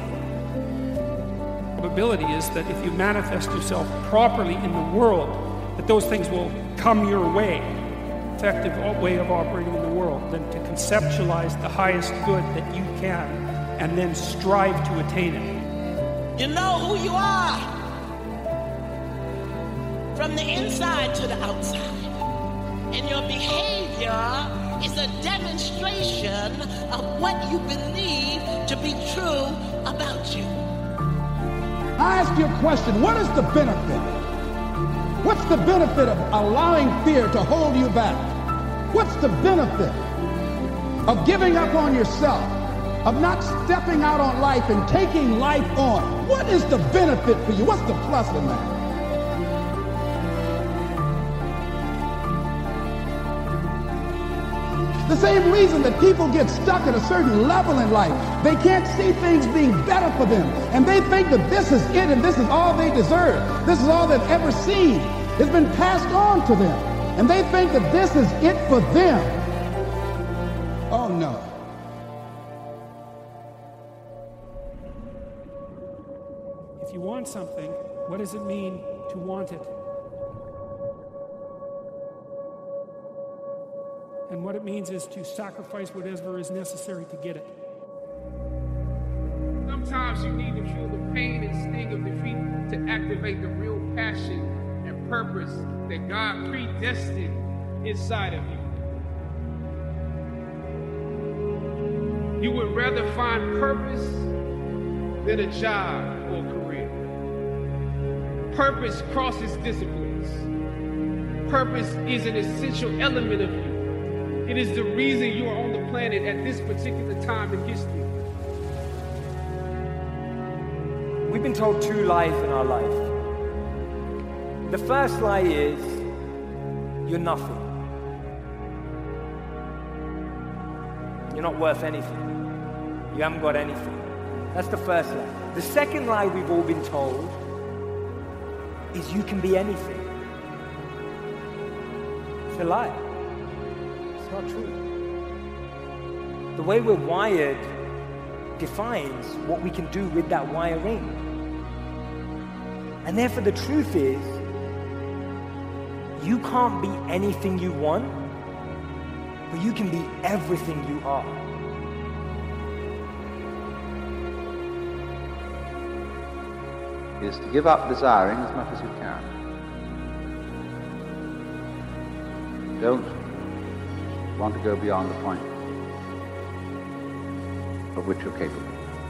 The probability is that if you manifest yourself properly in the world, that those things will come your way. Effective way of operating in the world than to conceptualize the highest good that you can and then strive to attain it. You know who you are from the inside to the outside. And your behavior is a demonstration of what you believe to be true about you. I ask you a question. What is the benefit? What's the benefit of allowing fear to hold you back? What's the benefit of giving up on yourself, of not stepping out on life and taking life on? What is the benefit for you? What's the plus in that? The same reason that people get stuck at a certain level in life. They can't see things being better for them. And they think that this is it and this is all they deserve. This is all they've ever seen. It's been passed on to them. And they think that this is it for them. Oh no. If you want something, what does it mean to want it? And what it means is to sacrifice whatever is necessary to get it. Sometimes you need to feel the pain and sting of defeat to activate the real passion and purpose that God predestined inside of you. You would rather find purpose than a job or career. Purpose crosses disciplines. Purpose is an essential element of you. It is the reason you are on the planet at this particular time in history. We've been told two lies in our life. The first lie is, you're nothing. You're not worth anything. You haven't got anything. That's the first lie. The second lie we've all been told is you can be anything. It's a lie. It's not true. The way we're wired defines what we can do with that wiring. And therefore the truth is, you can't be anything you want, but you can be everything you are. Is to give up desiring as much as you can. Don't want to go beyond the point of which you're capable.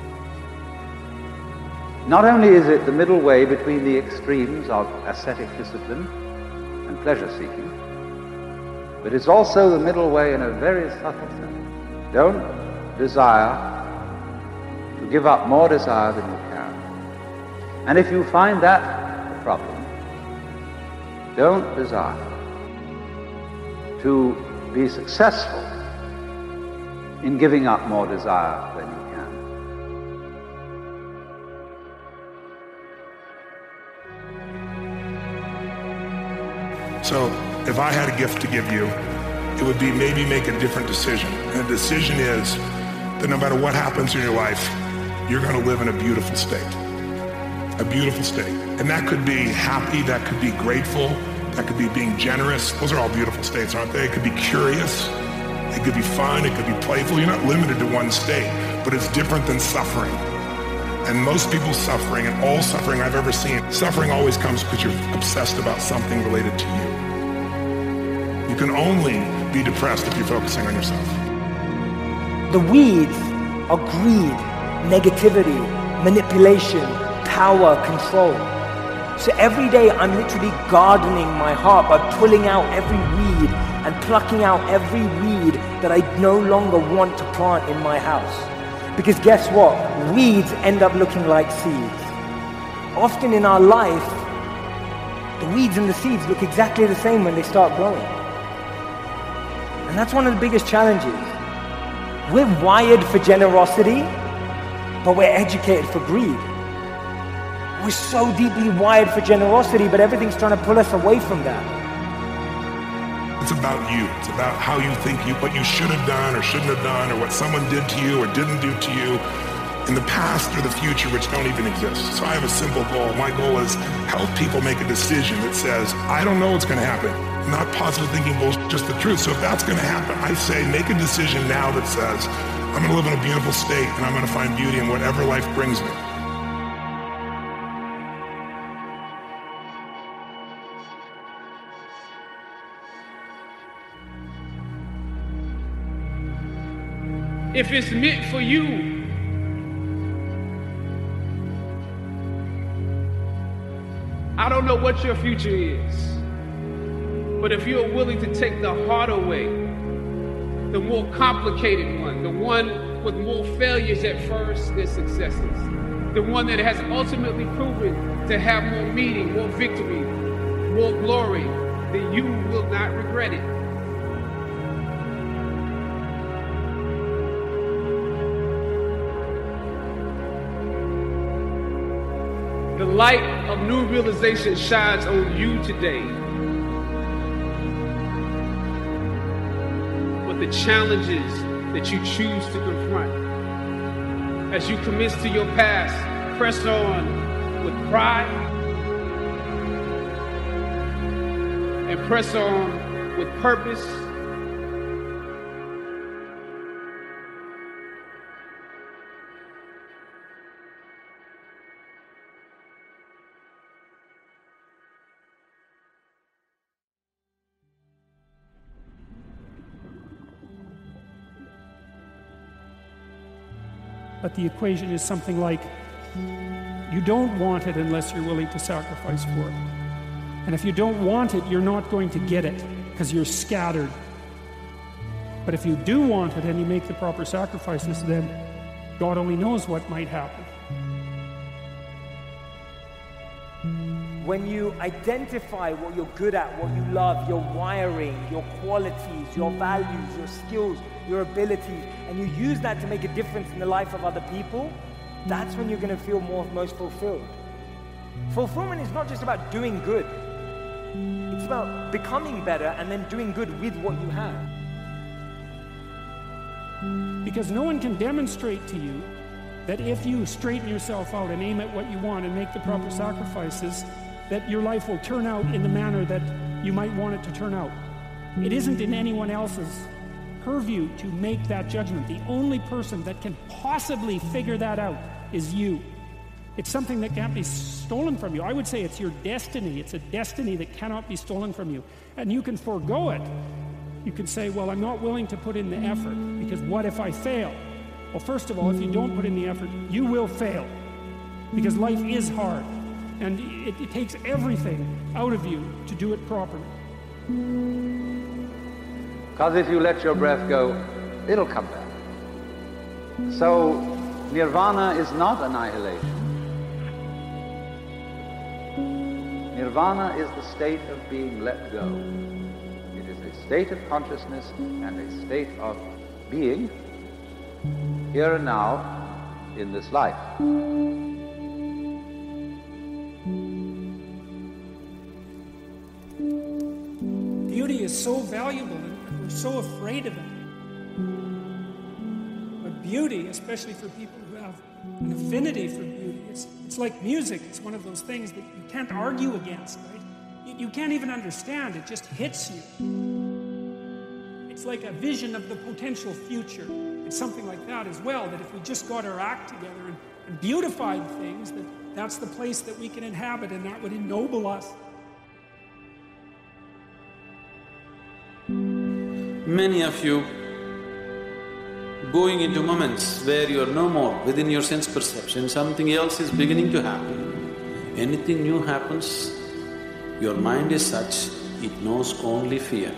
Not only is it the middle way between the extremes of ascetic discipline and pleasure-seeking, but it's also the middle way in a very subtle sense. Don't desire to give up more desire than you can. And if you find that a problem, don't desire to be successful in giving up more desire than you can. So if I had a gift to give you, it would be maybe make a different decision. And the decision is that no matter what happens in your life, you're going to live in a beautiful state. A beautiful state. And that could be happy, that could be grateful, that could be being generous. Those are all beautiful states, aren't they? It could be curious. It could be fun. It could be playful. You're not limited to one state, but it's different than suffering. And most people's suffering, and all suffering I've ever seen, suffering always comes because you're obsessed about something related to you. You can only be depressed if you're focusing on yourself. The weeds are greed, negativity, manipulation, power, control. So every day I'm literally gardening my heart by pulling out every weed and plucking out every weed that I no longer want to plant in my house. Because guess what? Weeds end up looking like seeds. Often in our life, the weeds and the seeds look exactly the same when they start growing. And that's one of the biggest challenges. We're wired for generosity, but we're educated for greed. We're so deeply wired for generosity, but everything's trying to pull us away from that. It's about you. It's about how you think you, what you should have done or shouldn't have done, or what someone did to you or didn't do to you in the past or the future, which don't even exist. So I have a simple goal. My goal is help people make a decision that says, I don't know what's going to happen. Not positive thinking bullshit, just the truth. So if that's going to happen, I say make a decision now that says, I'm going to live in a beautiful state and I'm going to find beauty in whatever life brings me. If it's meant for you, I don't know what your future is, but if you're willing to take the harder way, the more complicated one, the one with more failures at first than successes, the one that has ultimately proven to have more meaning, more victory, more glory, then you will not regret it. light of new realization shines on you today. But the challenges that you choose to confront, as you commit to your past, press on with pride and press on with purpose. But the equation is something like, you don't want it unless you're willing to sacrifice for it. And if you don't want it, you're not going to get it because you're scattered. But if you do want it and you make the proper sacrifices, then God only knows what might happen. When you identify what you're good at, what you love, your wiring, your qualities, your values, your skills, your abilities, and you use that to make a difference in the life of other people, that's when you're going to feel more, most fulfilled. Fulfillment is not just about doing good. It's about becoming better and then doing good with what you have. Because no one can demonstrate to you that if you straighten yourself out and aim at what you want and make the proper sacrifices, that your life will turn out in the manner that you might want it to turn out. It isn't in anyone else's purview to make that judgment. The only person that can possibly figure that out is you. It's something that can't be stolen from you. I would say it's your destiny. It's a destiny that cannot be stolen from you. And you can forego it. You can say, well, I'm not willing to put in the effort because what if I fail? Well, first of all, if you don't put in the effort, you will fail because life is hard. And it, it takes everything out of you to do it properly. Because if you let your breath go, it'll come back. So, nirvana is not annihilation. Nirvana is the state of being let go. It is a state of consciousness and a state of being here and now in this life. Beauty is so valuable and we're so afraid of it. But beauty, especially for people who have an affinity for beauty, it's, it's like music. It's one of those things that you can't argue against, right? You, you can't even understand. It just hits you. It's like a vision of the potential future. It's something like that as well, that if we just got our act together and, and beautified things, that that's the place that we can inhabit and that would ennoble us. Many of you going into moments where you're no more within your sense perception, something else is beginning to happen. Anything new happens, your mind is such, it knows only fear.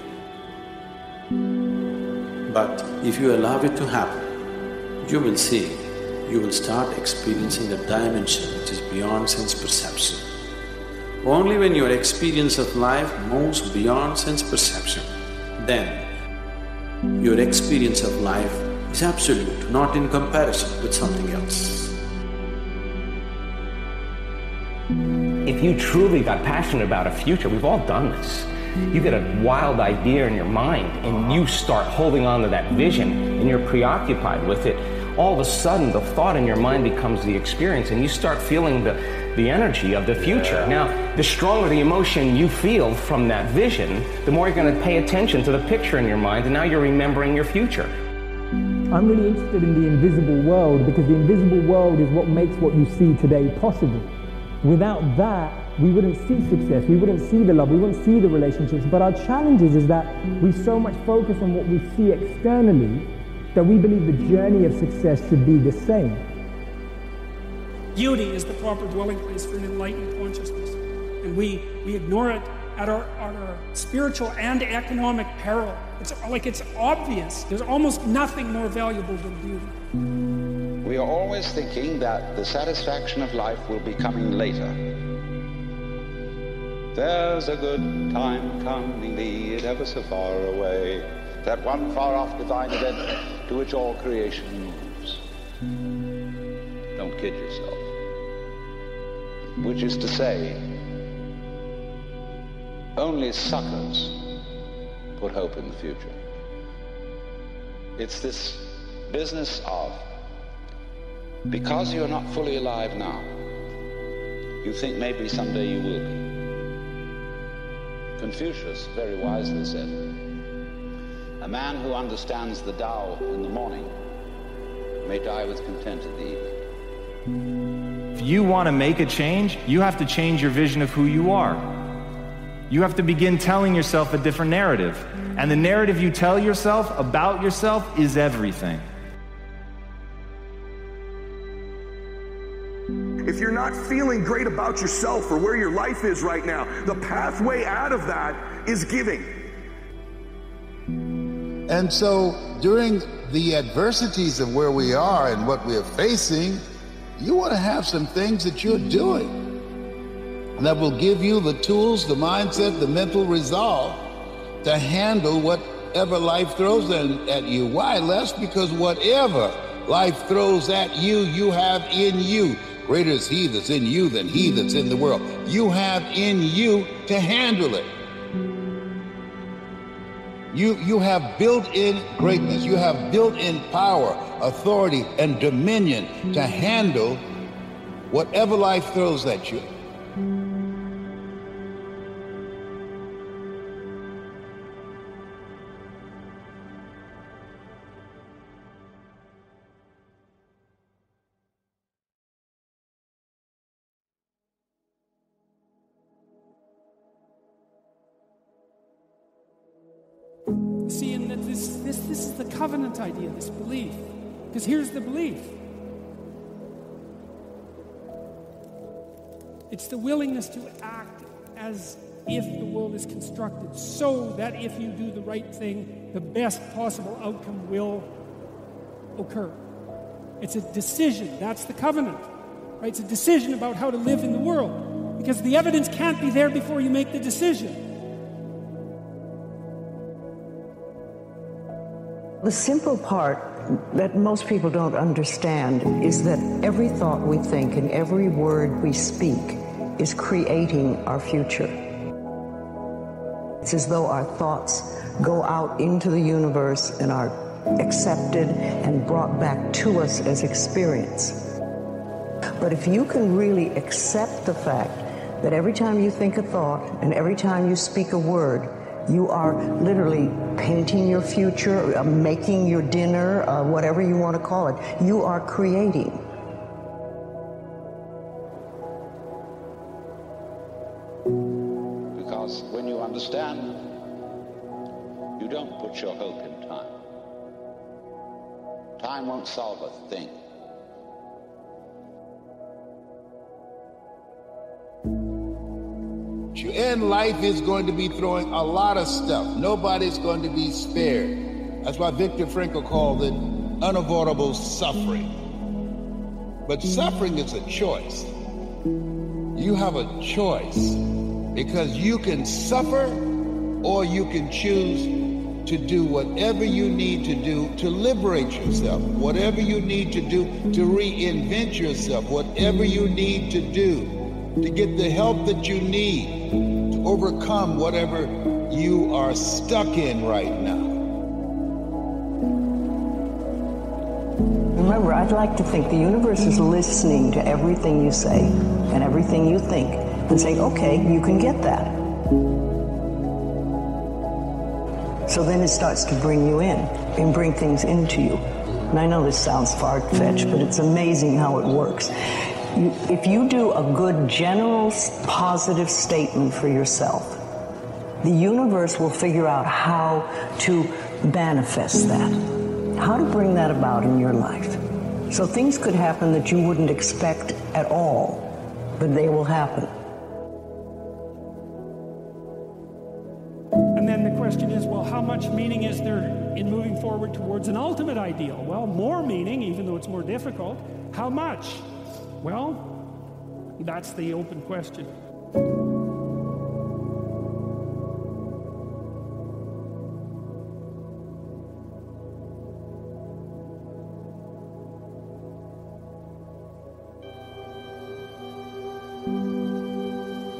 But if you allow it to happen, you will see, you will start experiencing a dimension which is beyond sense perception. Only when your experience of life moves beyond sense perception, then your experience of life is absolute, not in comparison with something else. If you truly got passionate about a future, we've all done this. You get a wild idea in your mind and you start holding on to that vision and you're preoccupied with it. All of a sudden, the thought in your mind becomes the experience and you start feeling the, the energy of the future. Now, the stronger the emotion you feel from that vision, the more you're going to pay attention to the picture in your mind, and now you're remembering your future. I'm really interested in the invisible world because the invisible world is what makes what you see today possible. Without that, we wouldn't see success, we wouldn't see the love, we wouldn't see the relationships. But our challenge is, is that we so much focus on what we see externally that we believe the journey of success should be the same. Beauty is the proper dwelling place for an enlightened consciousness. And we, we ignore it at our, at our spiritual and economic peril. It's like it's obvious. There's almost nothing more valuable than beauty. We are always thinking that the satisfaction of life will be coming later. There's a good time coming, be it ever so far away, that one far-off divine event to which all creation moves. Don't kid yourself. which is to say, only suckers put hope in the future. It's this business of, because you're not fully alive now, you think maybe someday you will be. Confucius very wisely said, a man who understands the Tao in the morning may die with content in the evening. If you want to make a change, you have to change your vision of who you are. You have to begin telling yourself a different narrative. And the narrative you tell yourself about yourself is everything. If you're not feeling great about yourself or where your life is right now, the pathway out of that is giving. And so during the adversities of where we are and what we are facing, you want to have some things that you're doing that will give you the tools, the mindset, the mental resolve to handle whatever life throws at you. Why, Les? Because whatever life throws at you, you have in you. Greater is he that's in you than he that's in the world. You have in you to handle it. You, you have built-in greatness. You have built-in power, authority, and dominion to handle whatever life throws at you. See, and that this, this, this is the covenant idea, this belief. Because here's the belief. It's the willingness to act as if the world is constructed so that if you do the right thing, the best possible outcome will occur. It's a decision. That's the covenant. Right? It's a decision about how to live in the world. Because the evidence can't be there before you make the decision. The simple part that most people don't understand is that every thought we think and every word we speak is creating our future. It's as though our thoughts go out into the universe and are accepted and brought back to us as experience. But if you can really accept the fact that every time you think a thought and every time you speak a word, you are literally painting your future, uh, making your dinner, uh, whatever you want to call it. You are creating. Because when you understand, you don't put your hope in time. Time won't solve a thing. And life is going to be throwing a lot of stuff. Nobody's going to be spared. That's why Viktor Frankl called it unavoidable suffering. But suffering is a choice. You have a choice because you can suffer or you can choose to do whatever you need to do to liberate yourself, whatever you need to do to reinvent yourself, whatever you need to do to get the help that you need to overcome whatever you are stuck in right now. Remember, I'd like to think the universe is listening to everything you say and everything you think and saying, okay, you can get that. So then it starts to bring you in and bring things into you. And I know this sounds far-fetched, but it's amazing how it works. You, if you do a good general positive statement for yourself, the universe will figure out how to manifest that, how to bring that about in your life. So things could happen that you wouldn't expect at all, but they will happen. And then the question is, well, how much meaning is there in moving forward towards an ultimate ideal? Well, more meaning, even though it's more difficult. How much? Well, that's the open question.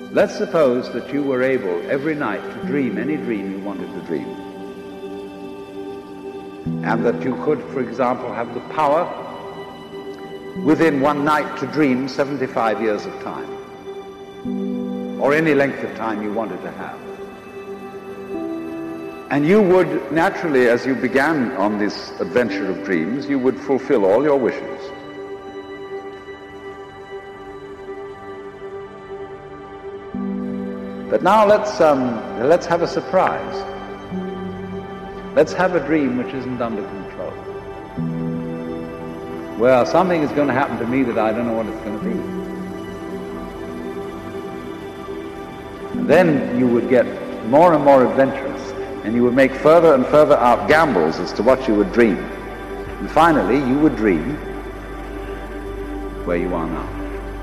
Let's suppose that you were able every night to dream any dream you wanted to dream. And that you could, for example, have the power within one night to dream seventy-five years of time, or any length of time you wanted to have. And you would naturally, as you began on this adventure of dreams, you would fulfill all your wishes. But now let's, um, let's have a surprise. Let's have a dream which isn't under control. Well, something is going to happen to me that I don't know what it's going to be. And then you would get more and more adventurous, and you would make further and further out gambles as to what you would dream. And finally, you would dream where you are now.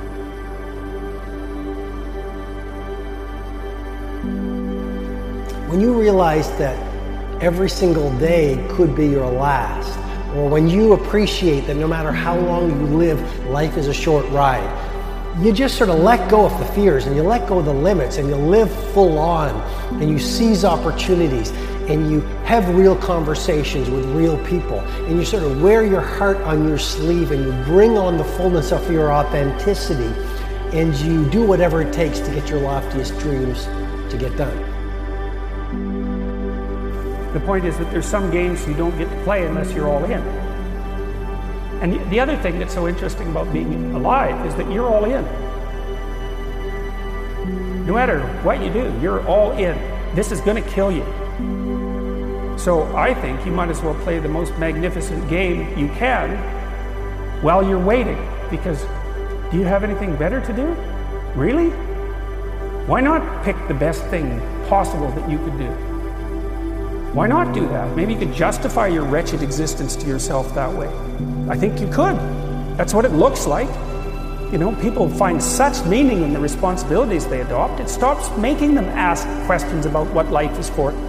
When you realize that every single day could be your last, or when you appreciate that no matter how long you live, life is a short ride, you just sort of let go of the fears and you let go of the limits and you live full on and you seize opportunities and you have real conversations with real people and you sort of wear your heart on your sleeve and you bring on the fullness of your authenticity and you do whatever it takes to get your loftiest dreams to get done. The point is that there's some games you don't get to play unless you're all in. And the other thing that's so interesting about being alive is that you're all in. No matter what you do, you're all in. This is going to kill you. So I think you might as well play the most magnificent game you can while you're waiting. Because do you have anything better to do? Really? Why not pick the best thing possible that you could do? Why not do that? Maybe you could justify your wretched existence to yourself that way. I think you could. That's what it looks like. You know, people find such meaning in the responsibilities they adopt, it stops making them ask questions about what life is for.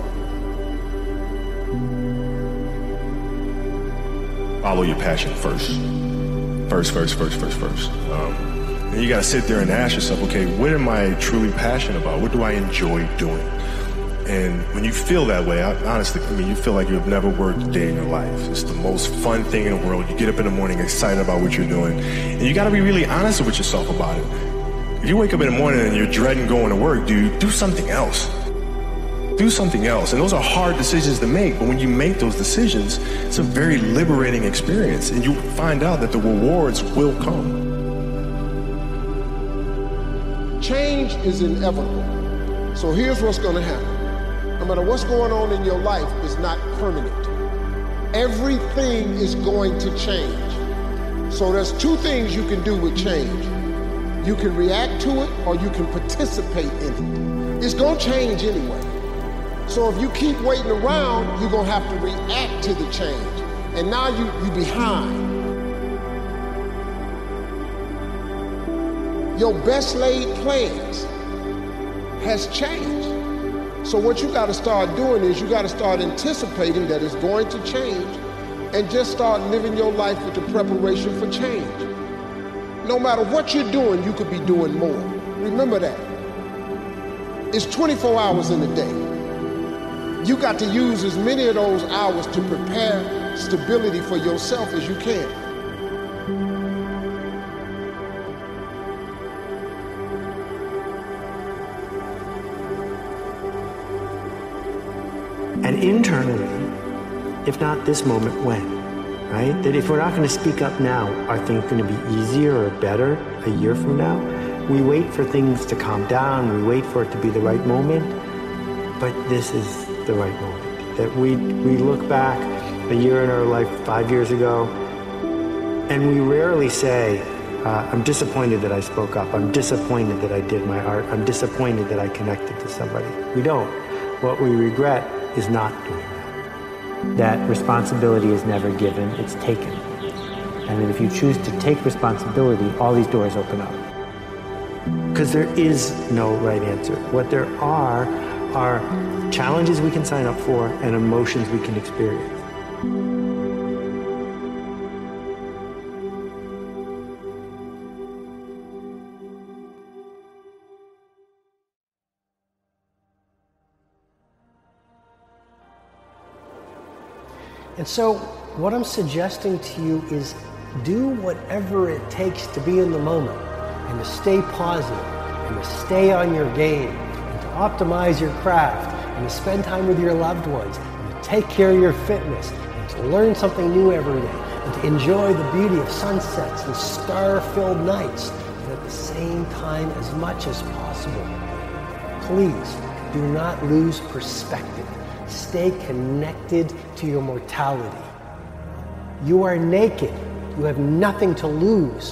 Follow your passion first. First, first, first, first, first. Um, and you gotta sit there and ask yourself, okay, what am I truly passionate about? What do I enjoy doing? And when you feel that way, I, honestly, I mean, you feel like you've never worked a day in your life. It's the most fun thing in the world. You get up in the morning excited about what you're doing. And you got to be really honest with yourself about it. If you wake up in the morning and you're dreading going to work, dude, do something else. Do something else. And those are hard decisions to make. But when you make those decisions, it's a very liberating experience. And you find out that the rewards will come. Change is inevitable. So here's what's going to happen. No matter what's going on in your life, it's not permanent. Everything is going to change. So there's two things you can do with change. You can react to it or you can participate in it. It's going to change anyway. So if you keep waiting around, you're going to have to react to the change. And now you, you're behind. Your best laid plans has changed. So what you got to start doing is you got to start anticipating that it's going to change and just start living your life with the preparation for change. No matter what you're doing, you could be doing more. Remember that. It's twenty-four hours in a day. You got to use as many of those hours to prepare stability for yourself as you can. And internally, if not this moment, when? Right? That if we're not going to speak up now, are things going to be easier or better a year from now? We wait for things to calm down, we wait for it to be the right moment, but this is the right moment. That we, we look back a year in our life, five years ago, and we rarely say, uh, I'm disappointed that I spoke up, I'm disappointed that I did my art, I'm disappointed that I connected to somebody. We don't. What we regret is not doing that. That responsibility is never given, it's taken. And then if you choose to take responsibility, all these doors open up. Because there is no right answer. What there are, are challenges we can sign up for and emotions we can experience. And so what I'm suggesting to you is do whatever it takes to be in the moment and to stay positive and to stay on your game and to optimize your craft and to spend time with your loved ones and to take care of your fitness and to learn something new every day and to enjoy the beauty of sunsets and star-filled nights, and at the same time as much as possible. Please do not lose perspective. Stay connected to your mortality. You are naked. You have nothing to lose.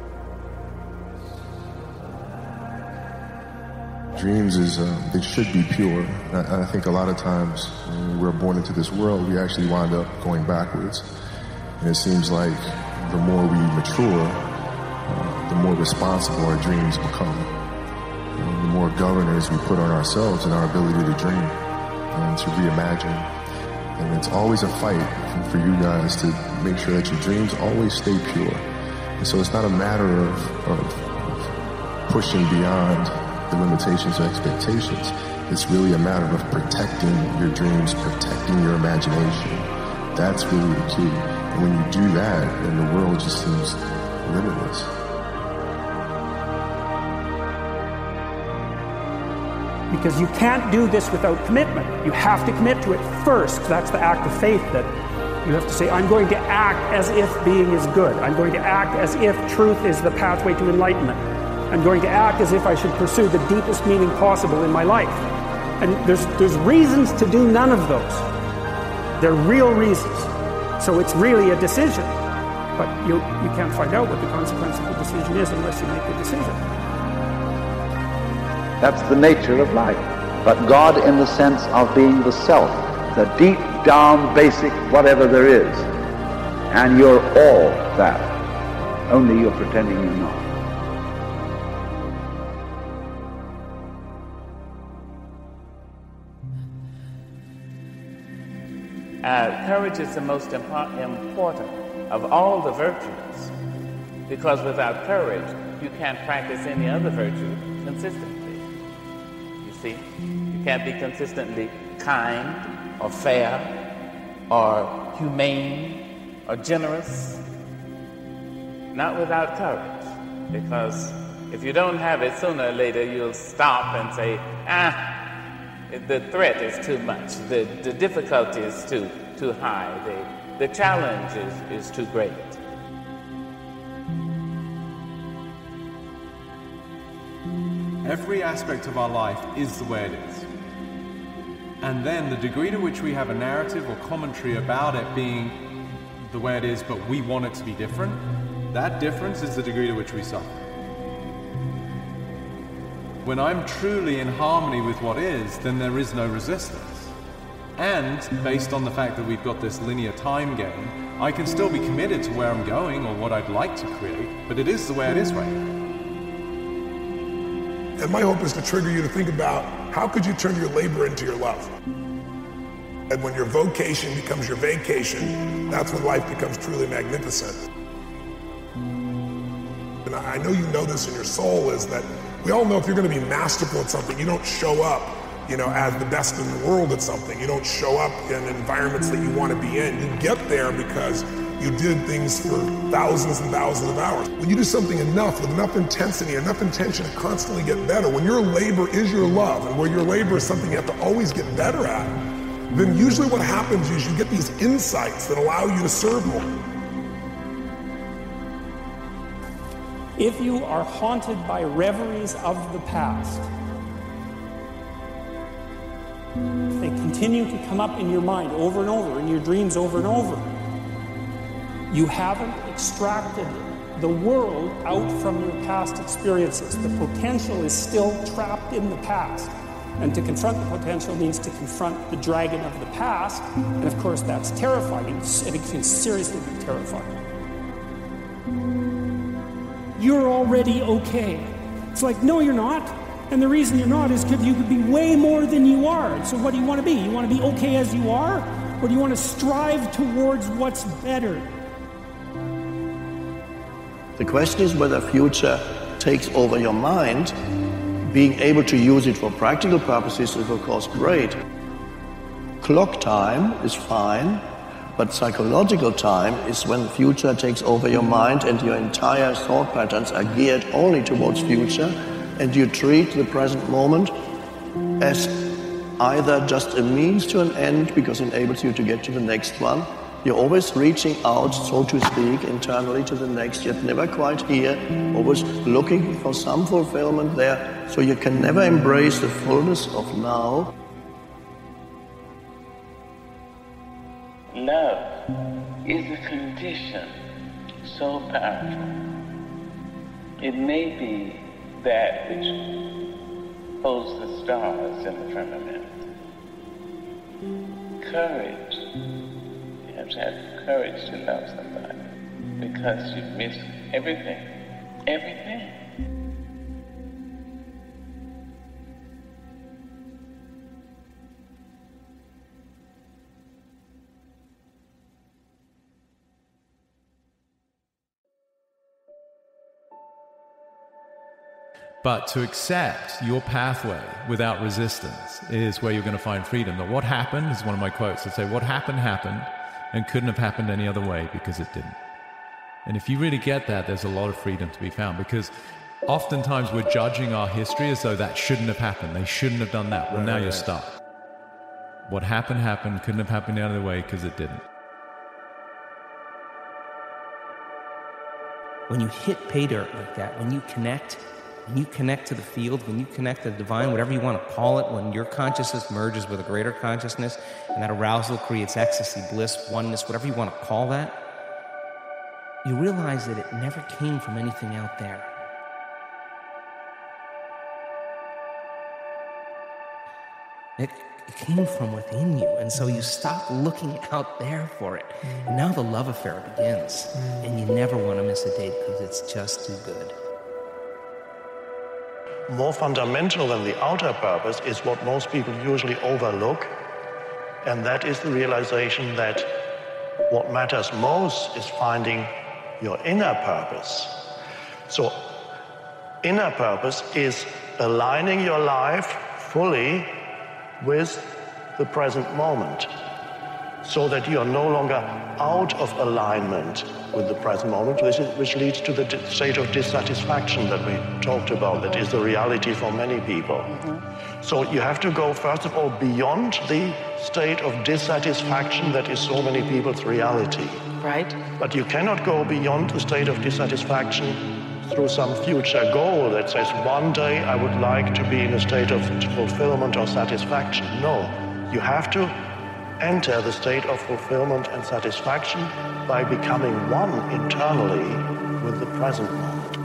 Dreams is, uh, they should be pure. And I, I think a lot of times when we're born into this world, we actually wind up going backwards. And it seems like the more we mature, uh, the more responsible our dreams become. And the more governors we put on ourselves and our ability to dream and to reimagine. And it's always a fight for you guys to make sure that your dreams always stay pure. And so it's not a matter of, of, of pushing beyond the limitations or expectations. It's really a matter of protecting your dreams, protecting your imagination. That's really the key. And when you do that, then the world just seems limitless. Because you can't do this without commitment. You have to commit to it first. That's the act of faith that you have to say, I'm going to act as if being is good. I'm going to act as if truth is the pathway to enlightenment. I'm going to act as if I should pursue the deepest meaning possible in my life. And there's, there's reasons to do none of those. They're real reasons. So it's really a decision. But you, you can't find out what the consequence of the decision is unless you make the decision. That's the nature of life. But God in the sense of being the self, the deep down basic whatever there is. And you're all that. Only you're pretending you're not. Uh, courage is the most impo- important of all the virtues, because without courage, you can't practice any other virtue consistently. You see, you can't be consistently kind or fair or humane or generous, not without courage, because if you don't have it, sooner or later you'll stop and say, ah, the threat is too much, the, the difficulty is too, too high, the, the challenge is, is too great. Every aspect of our life is the way it is. And then the degree to which we have a narrative or commentary about it being the way it is, but we want it to be different, that difference is the degree to which we suffer. When I'm truly in harmony with what is, then there is no resistance. And based on the fact that we've got this linear time game, I can still be committed to where I'm going or what I'd like to create, but it is the way it is right now. And my hope is to trigger you to think about how could you turn your labor into your love? And when your vocation becomes your vacation, that's when life becomes truly magnificent. And I know you know this in your soul, is that we all know if you're going to be masterful at something, you don't show up, you know, as the best in the world at something. You don't show up in environments that you want to be in. You get there because you did things for thousands and thousands of hours. When you do something enough, with enough intensity, enough intention to constantly get better, when your labor is your love, and where your labor is something you have to always get better at, then usually what happens is you get these insights that allow you to serve more. If you are haunted by reveries of the past, if they continue to come up in your mind over and over, in your dreams over and over, you haven't extracted the world out from your past experiences. The potential is still trapped in the past. And to confront the potential means to confront the dragon of the past. And of course, that's terrifying. And it can seriously be terrifying. You're already okay. It's like, no, you're not. And the reason you're not is because you could be way more than you are. So what do you want to be? You want to be okay as you are? Or do you want to strive towards what's better? The question is whether future takes over your mind. Being able to use it for practical purposes is, of course, great. Clock time is fine, But psychological time is when the future takes over your mind and your entire thought patterns are geared only towards future, and you treat the present moment as either just a means to an end because it enables you to get to the next one. You're always reaching out, so to speak, internally to the next, yet never quite here, always looking for some fulfillment there, so you can never embrace the fullness of now. Love is a condition so powerful. It may be that which holds the stars in the firmament. Courage. You have to have courage to love somebody because you miss everything. Everything. But to accept your pathway without resistance is where you're going to find freedom. That what happened is one of my quotes. I say, what happened, happened, and couldn't have happened any other way because it didn't. And if you really get that, there's a lot of freedom to be found, because oftentimes we're judging our history as though that shouldn't have happened. They shouldn't have done that. Well, now you're stuck. What happened, happened, couldn't have happened any other way because it didn't. When you hit pay dirt like that, when you connect, when you connect to the field, when you connect to the divine, whatever you want to call it, when your consciousness merges with a greater consciousness, and that arousal creates ecstasy, bliss, oneness, whatever you want to call that, you realize that it never came from anything out there. It, it came from within you, and so you stop looking out there for it. And now the love affair begins, and you never want to miss a date because it's just too good. More fundamental than the outer purpose is what most people usually overlook, and that is the realization that what matters most is finding your inner purpose. So, inner purpose is aligning your life fully with the present moment, so that you are no longer out of alignment with the present moment, which, is, which leads to the state of dissatisfaction that we talked about, that is the reality for many people. Mm-hmm. So you have to go, first of all, beyond the state of dissatisfaction that is so many people's reality. Right. But you cannot go beyond the state of dissatisfaction through some future goal that says, one day I would like to be in a state of fulfillment or satisfaction. No, you have to enter the state of fulfillment and satisfaction by becoming one internally with the present moment.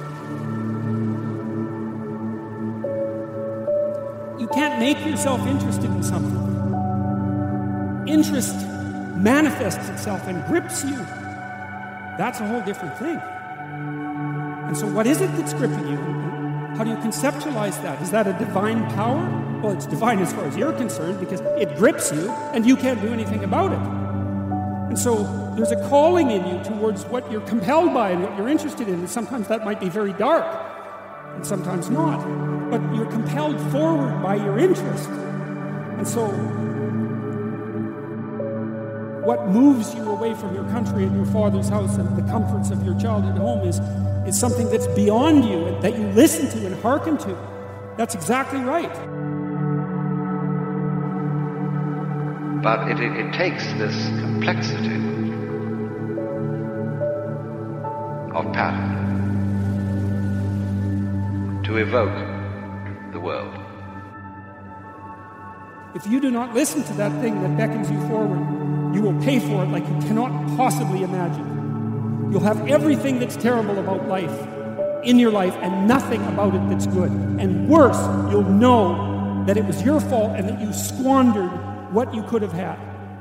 You can't make yourself interested in something. Interest manifests itself and grips you. That's a whole different thing. And so what is it that's gripping you? How do you conceptualize that? Is that a divine power? Well, it's divine as far as you're concerned because it grips you and you can't do anything about it. And so there's a calling in you towards what you're compelled by and what you're interested in. And sometimes that might be very dark and sometimes not. But you're compelled forward by your interest. And so what moves you away from your country and your father's house and the comforts of your childhood home is, is something that's beyond you and that you listen to and hearken to. That's exactly right. But it, it, it takes this complexity of pattern to evoke the world. If you do not listen to that thing that beckons you forward, you will pay for it like you cannot possibly imagine. You'll have everything that's terrible about life in your life and nothing about it that's good. And worse, you'll know that it was your fault and that you squandered what you could have had.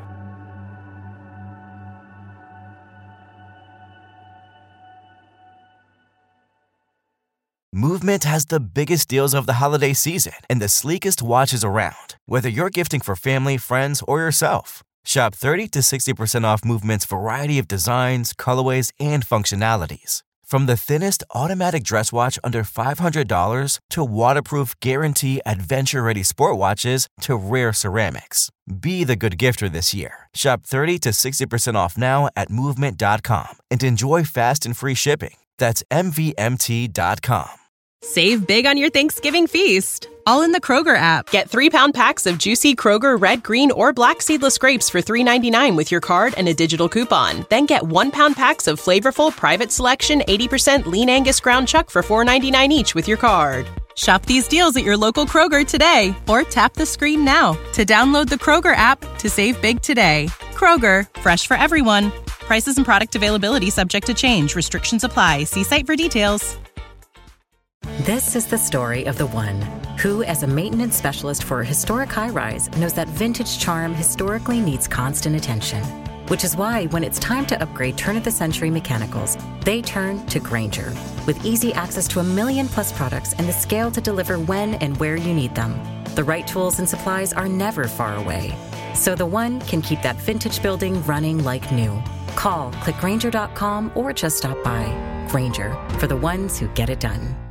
Movement has the biggest deals of the holiday season and the sleekest watches around. Whether you're gifting for family, friends, or yourself, shop thirty to sixty percent off Movement's variety of designs, colorways, and functionalities. From the thinnest automatic dress watch under five hundred dollars to waterproof guarantee adventure-ready sport watches to rare ceramics. Be the good gifter this year. Shop thirty to sixty percent off now at movement dot com and enjoy fast and free shipping. That's M V M T dot com. Save big on your Thanksgiving feast, all in the Kroger app. Get three-pound packs of juicy Kroger red, green, or black seedless grapes for three ninety-nine with your card and a digital coupon. Then get one-pound packs of flavorful Private Selection eighty percent lean Angus ground chuck for four ninety-nine each with your card. Shop these deals at your local Kroger today, or tap the screen now to download the Kroger app to save big today. Kroger, fresh for everyone. Prices and product availability subject to change. Restrictions apply. See site for details. This is the story of the one who, as a maintenance specialist for a historic high-rise, knows that vintage charm historically needs constant attention. Which is why when it's time to upgrade turn-of-the-century mechanicals, they turn to Grainger. With easy access to a million-plus products and the scale to deliver when and where you need them, the right tools and supplies are never far away. So the one can keep that vintage building running like new. Call, click Grainger dot com, or just stop by. Grainger, for the ones who get it done.